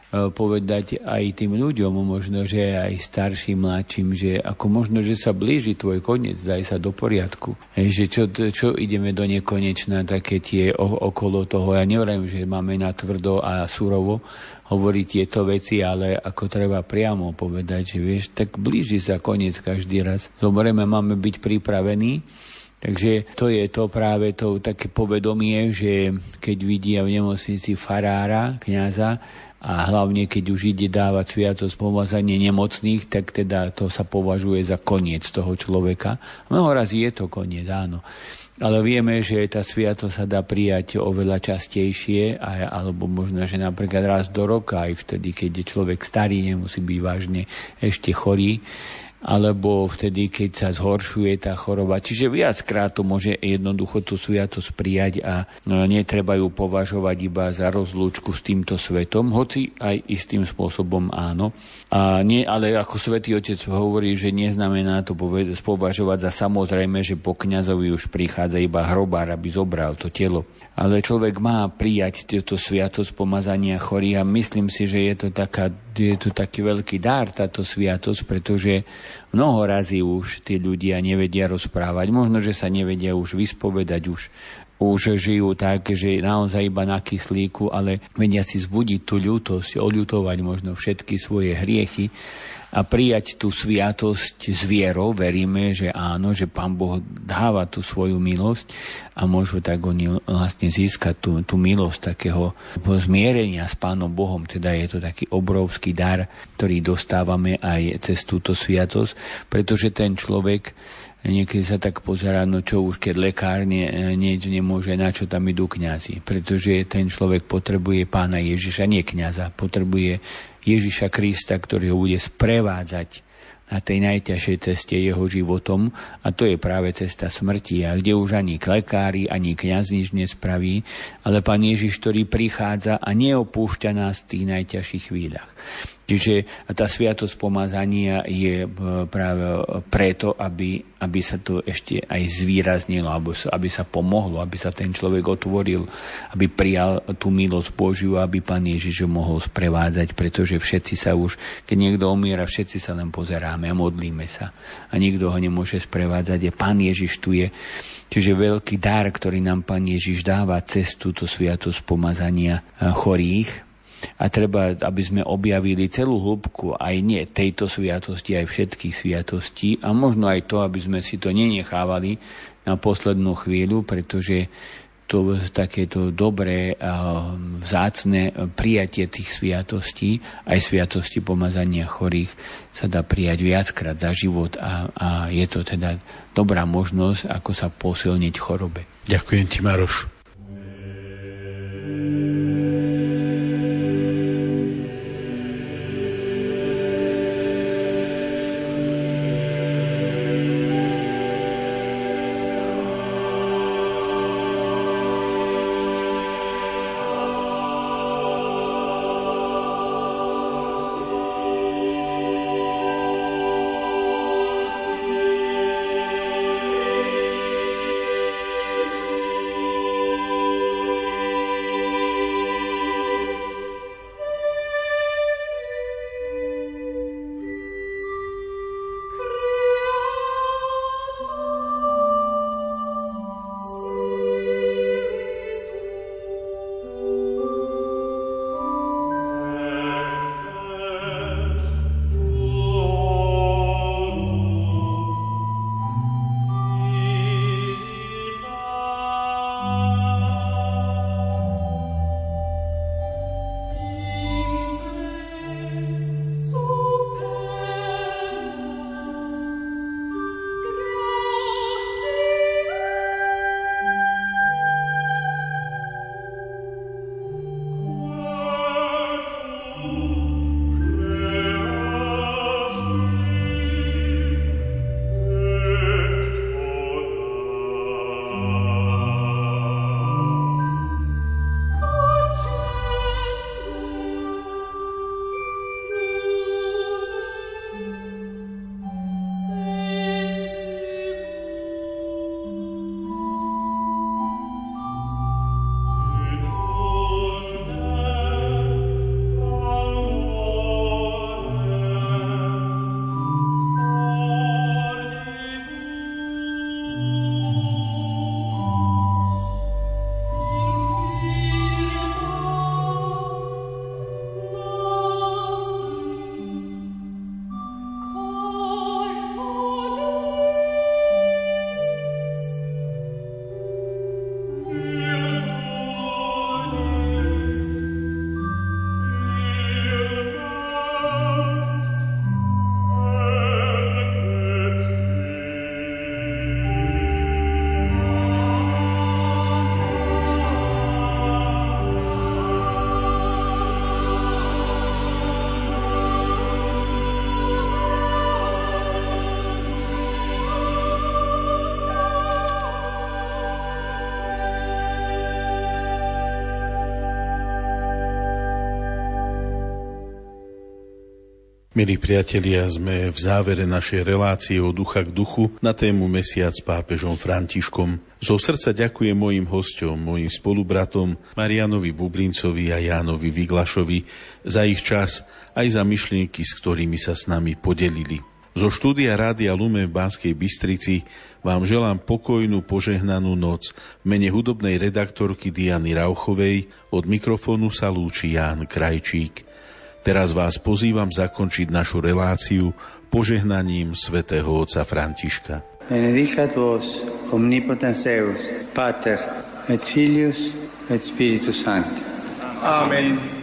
povedať aj tým ľuďom, možno, že aj starším, mladším, že ako možno, že sa blíži tvoj koniec, daj sa do poriadku. Hej, že čo, čo ideme do nekonečna, také tie okolo toho. Ja nevrajím, že máme na tvrdo a surovo hovoriť tieto veci, ale ako treba priamo povedať, že vieš, tak blíži sa koniec každý raz. Zomreme, máme byť pripravení. Takže to je to práve to také povedomie, že keď vidia v nemocnici farára, kňaza, a hlavne, keď už ide dávať sviatosť pomazanie nemocných, tak teda to sa považuje za koniec toho človeka. Mnoho razy je to koniec, áno. Ale vieme, že tá sviatosť sa dá prijať oveľa častejšie, alebo možno, že napríklad raz do roka, aj vtedy, keď je človek starý, nemusí byť vážne ešte chorý, alebo vtedy, keď sa zhoršuje tá choroba. Čiže viackrát to môže jednoducho tú sviatosť prijať a netreba ju považovať iba za rozlúčku s týmto svetom, hoci aj istým spôsobom áno. A nie, ale ako Svätý Otec hovorí, že neznamená to považovať za samozrejme, že po kňazovi už prichádza iba hrobár, aby zobral to telo. Ale človek má prijať túto sviatosť pomazania chorých a myslím si, že je to, taká, je to taký veľký dar táto sviatosť, pretože mnoho razy už tí ľudia nevedia rozprávať, možno, že sa nevedia už vyspovedať, už, už žijú tak, že naozaj iba na kyslíku, ale vedia si zbudiť tú ľútosť, oľutovať možno všetky svoje hriechy a prijať tú sviatosť s vierou. Veríme, že áno, že Pán Boh dáva tú svoju milosť a môžu tak oni vlastne získať tú, tú milosť takého zmierenia s Pánom Bohom. Teda je to taký obrovský dar, ktorý dostávame aj cez túto sviatosť, pretože ten človek niekedy sa tak pozerá, no čo už, keď lekár nie, nič nemôže, na čo tam idú kňazi. Pretože ten človek potrebuje Pána Ježiša, nie kňaza, potrebuje Ježiša Krista, ktorý ho bude sprevádzať na tej najťažšej ceste jeho životom, a to je práve cesta smrti, a kde už ani lekári, ani kňaz nič nespraví, ale Pán Ježiš, ktorý prichádza a neopúšťa nás v tých najťažších chvíľach. Čiže tá sviatosť pomazania je práve preto, aby, aby sa to ešte aj zvýraznilo, aby sa pomohlo, aby sa ten človek otvoril, aby prijal tú milosť Božiu, aby Pán Ježiš ho mohol sprevádzať, pretože všetci sa už, keď niekto umiera, všetci sa len pozeráme a modlíme sa. A nikto ho nemôže sprevádzať. Je Pán Ježiš tu je. Čiže veľký dar, ktorý nám Pán Ježiš dáva cez túto sviatosť pomazania chorých. A treba, aby sme objavili celú hĺbku aj nie tejto sviatosti, aj všetkých sviatostí, a možno aj to, aby sme si to nenechávali na poslednú chvíľu, pretože to takéto dobré a vzácne prijatie tých sviatostí, aj sviatosti pomazania chorých, sa dá prijať viackrát za život a, a je to teda dobrá možnosť, ako sa posilniť v chorobe. Ďakujem ti, Maroš. Milí priatelia, sme v závere našej relácie od ducha k duchu na tému Mesiac s pápežom Františkom. Zo srdca ďakujem mojim hosťom, mojim spolubratom Marianovi Bublincovi a Jánovi Viglašovi za ich čas, aj za myšlienky, s ktorými sa s nami podelili. Zo štúdia Rádia Lumen v Banskej Bystrici vám želám pokojnú, požehnanú noc. V mene hudobnej redaktorky Diany Rauchovej od mikrofónu sa lúči Ján Krajčík. Teraz vás pozývam zakončiť našu reláciu požehnaním svätého otca Františka. Benedicat vos omnipotens Deus, Pater et Filius et Spiritus Sancti. Amen.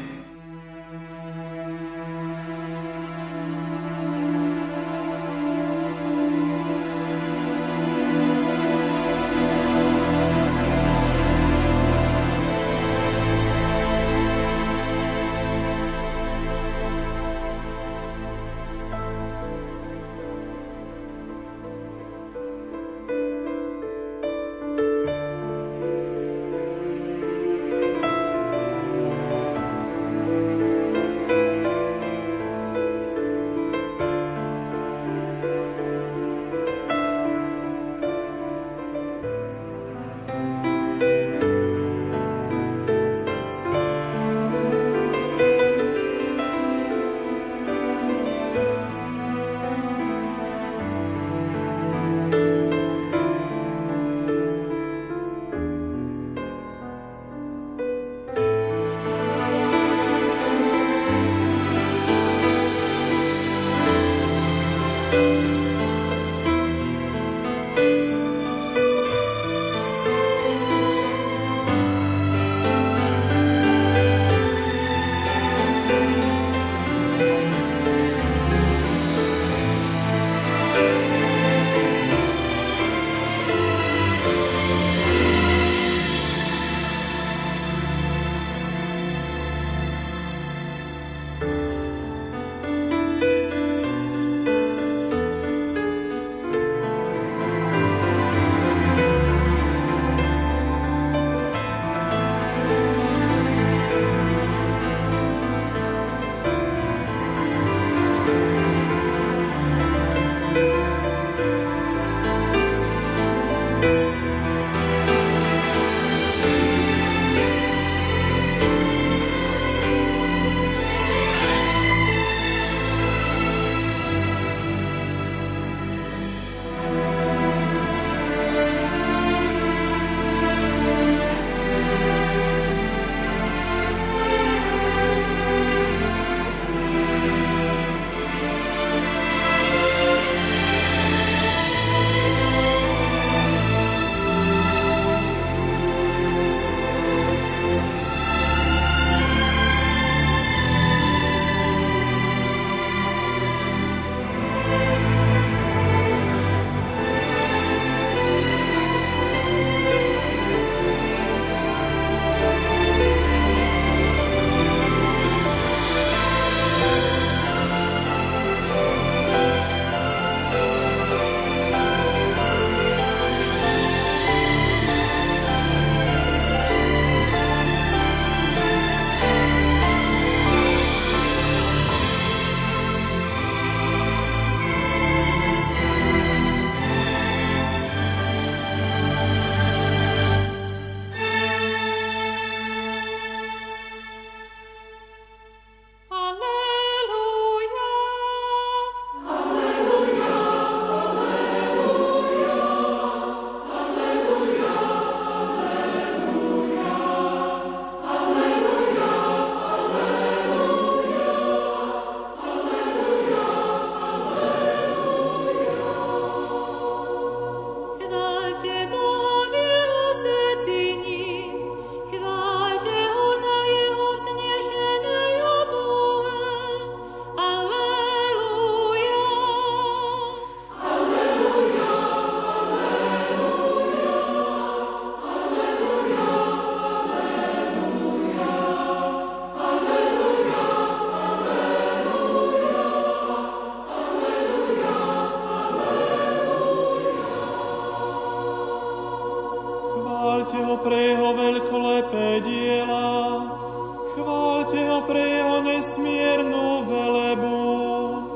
Chváľte ho pre jeho nesmiernu velebu.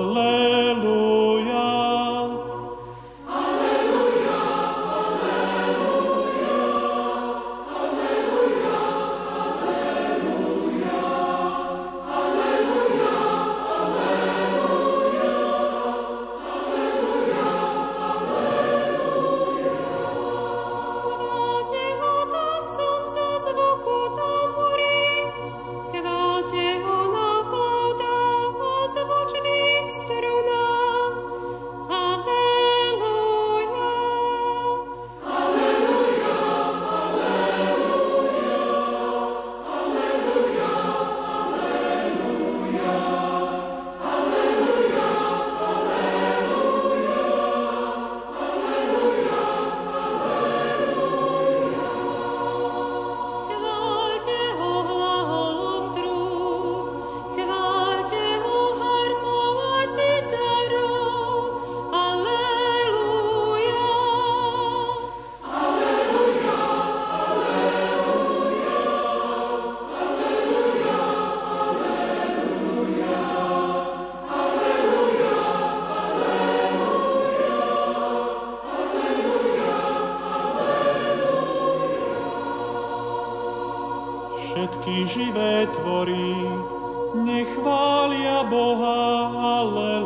Všetky živé tvory nech chvália Boha, ale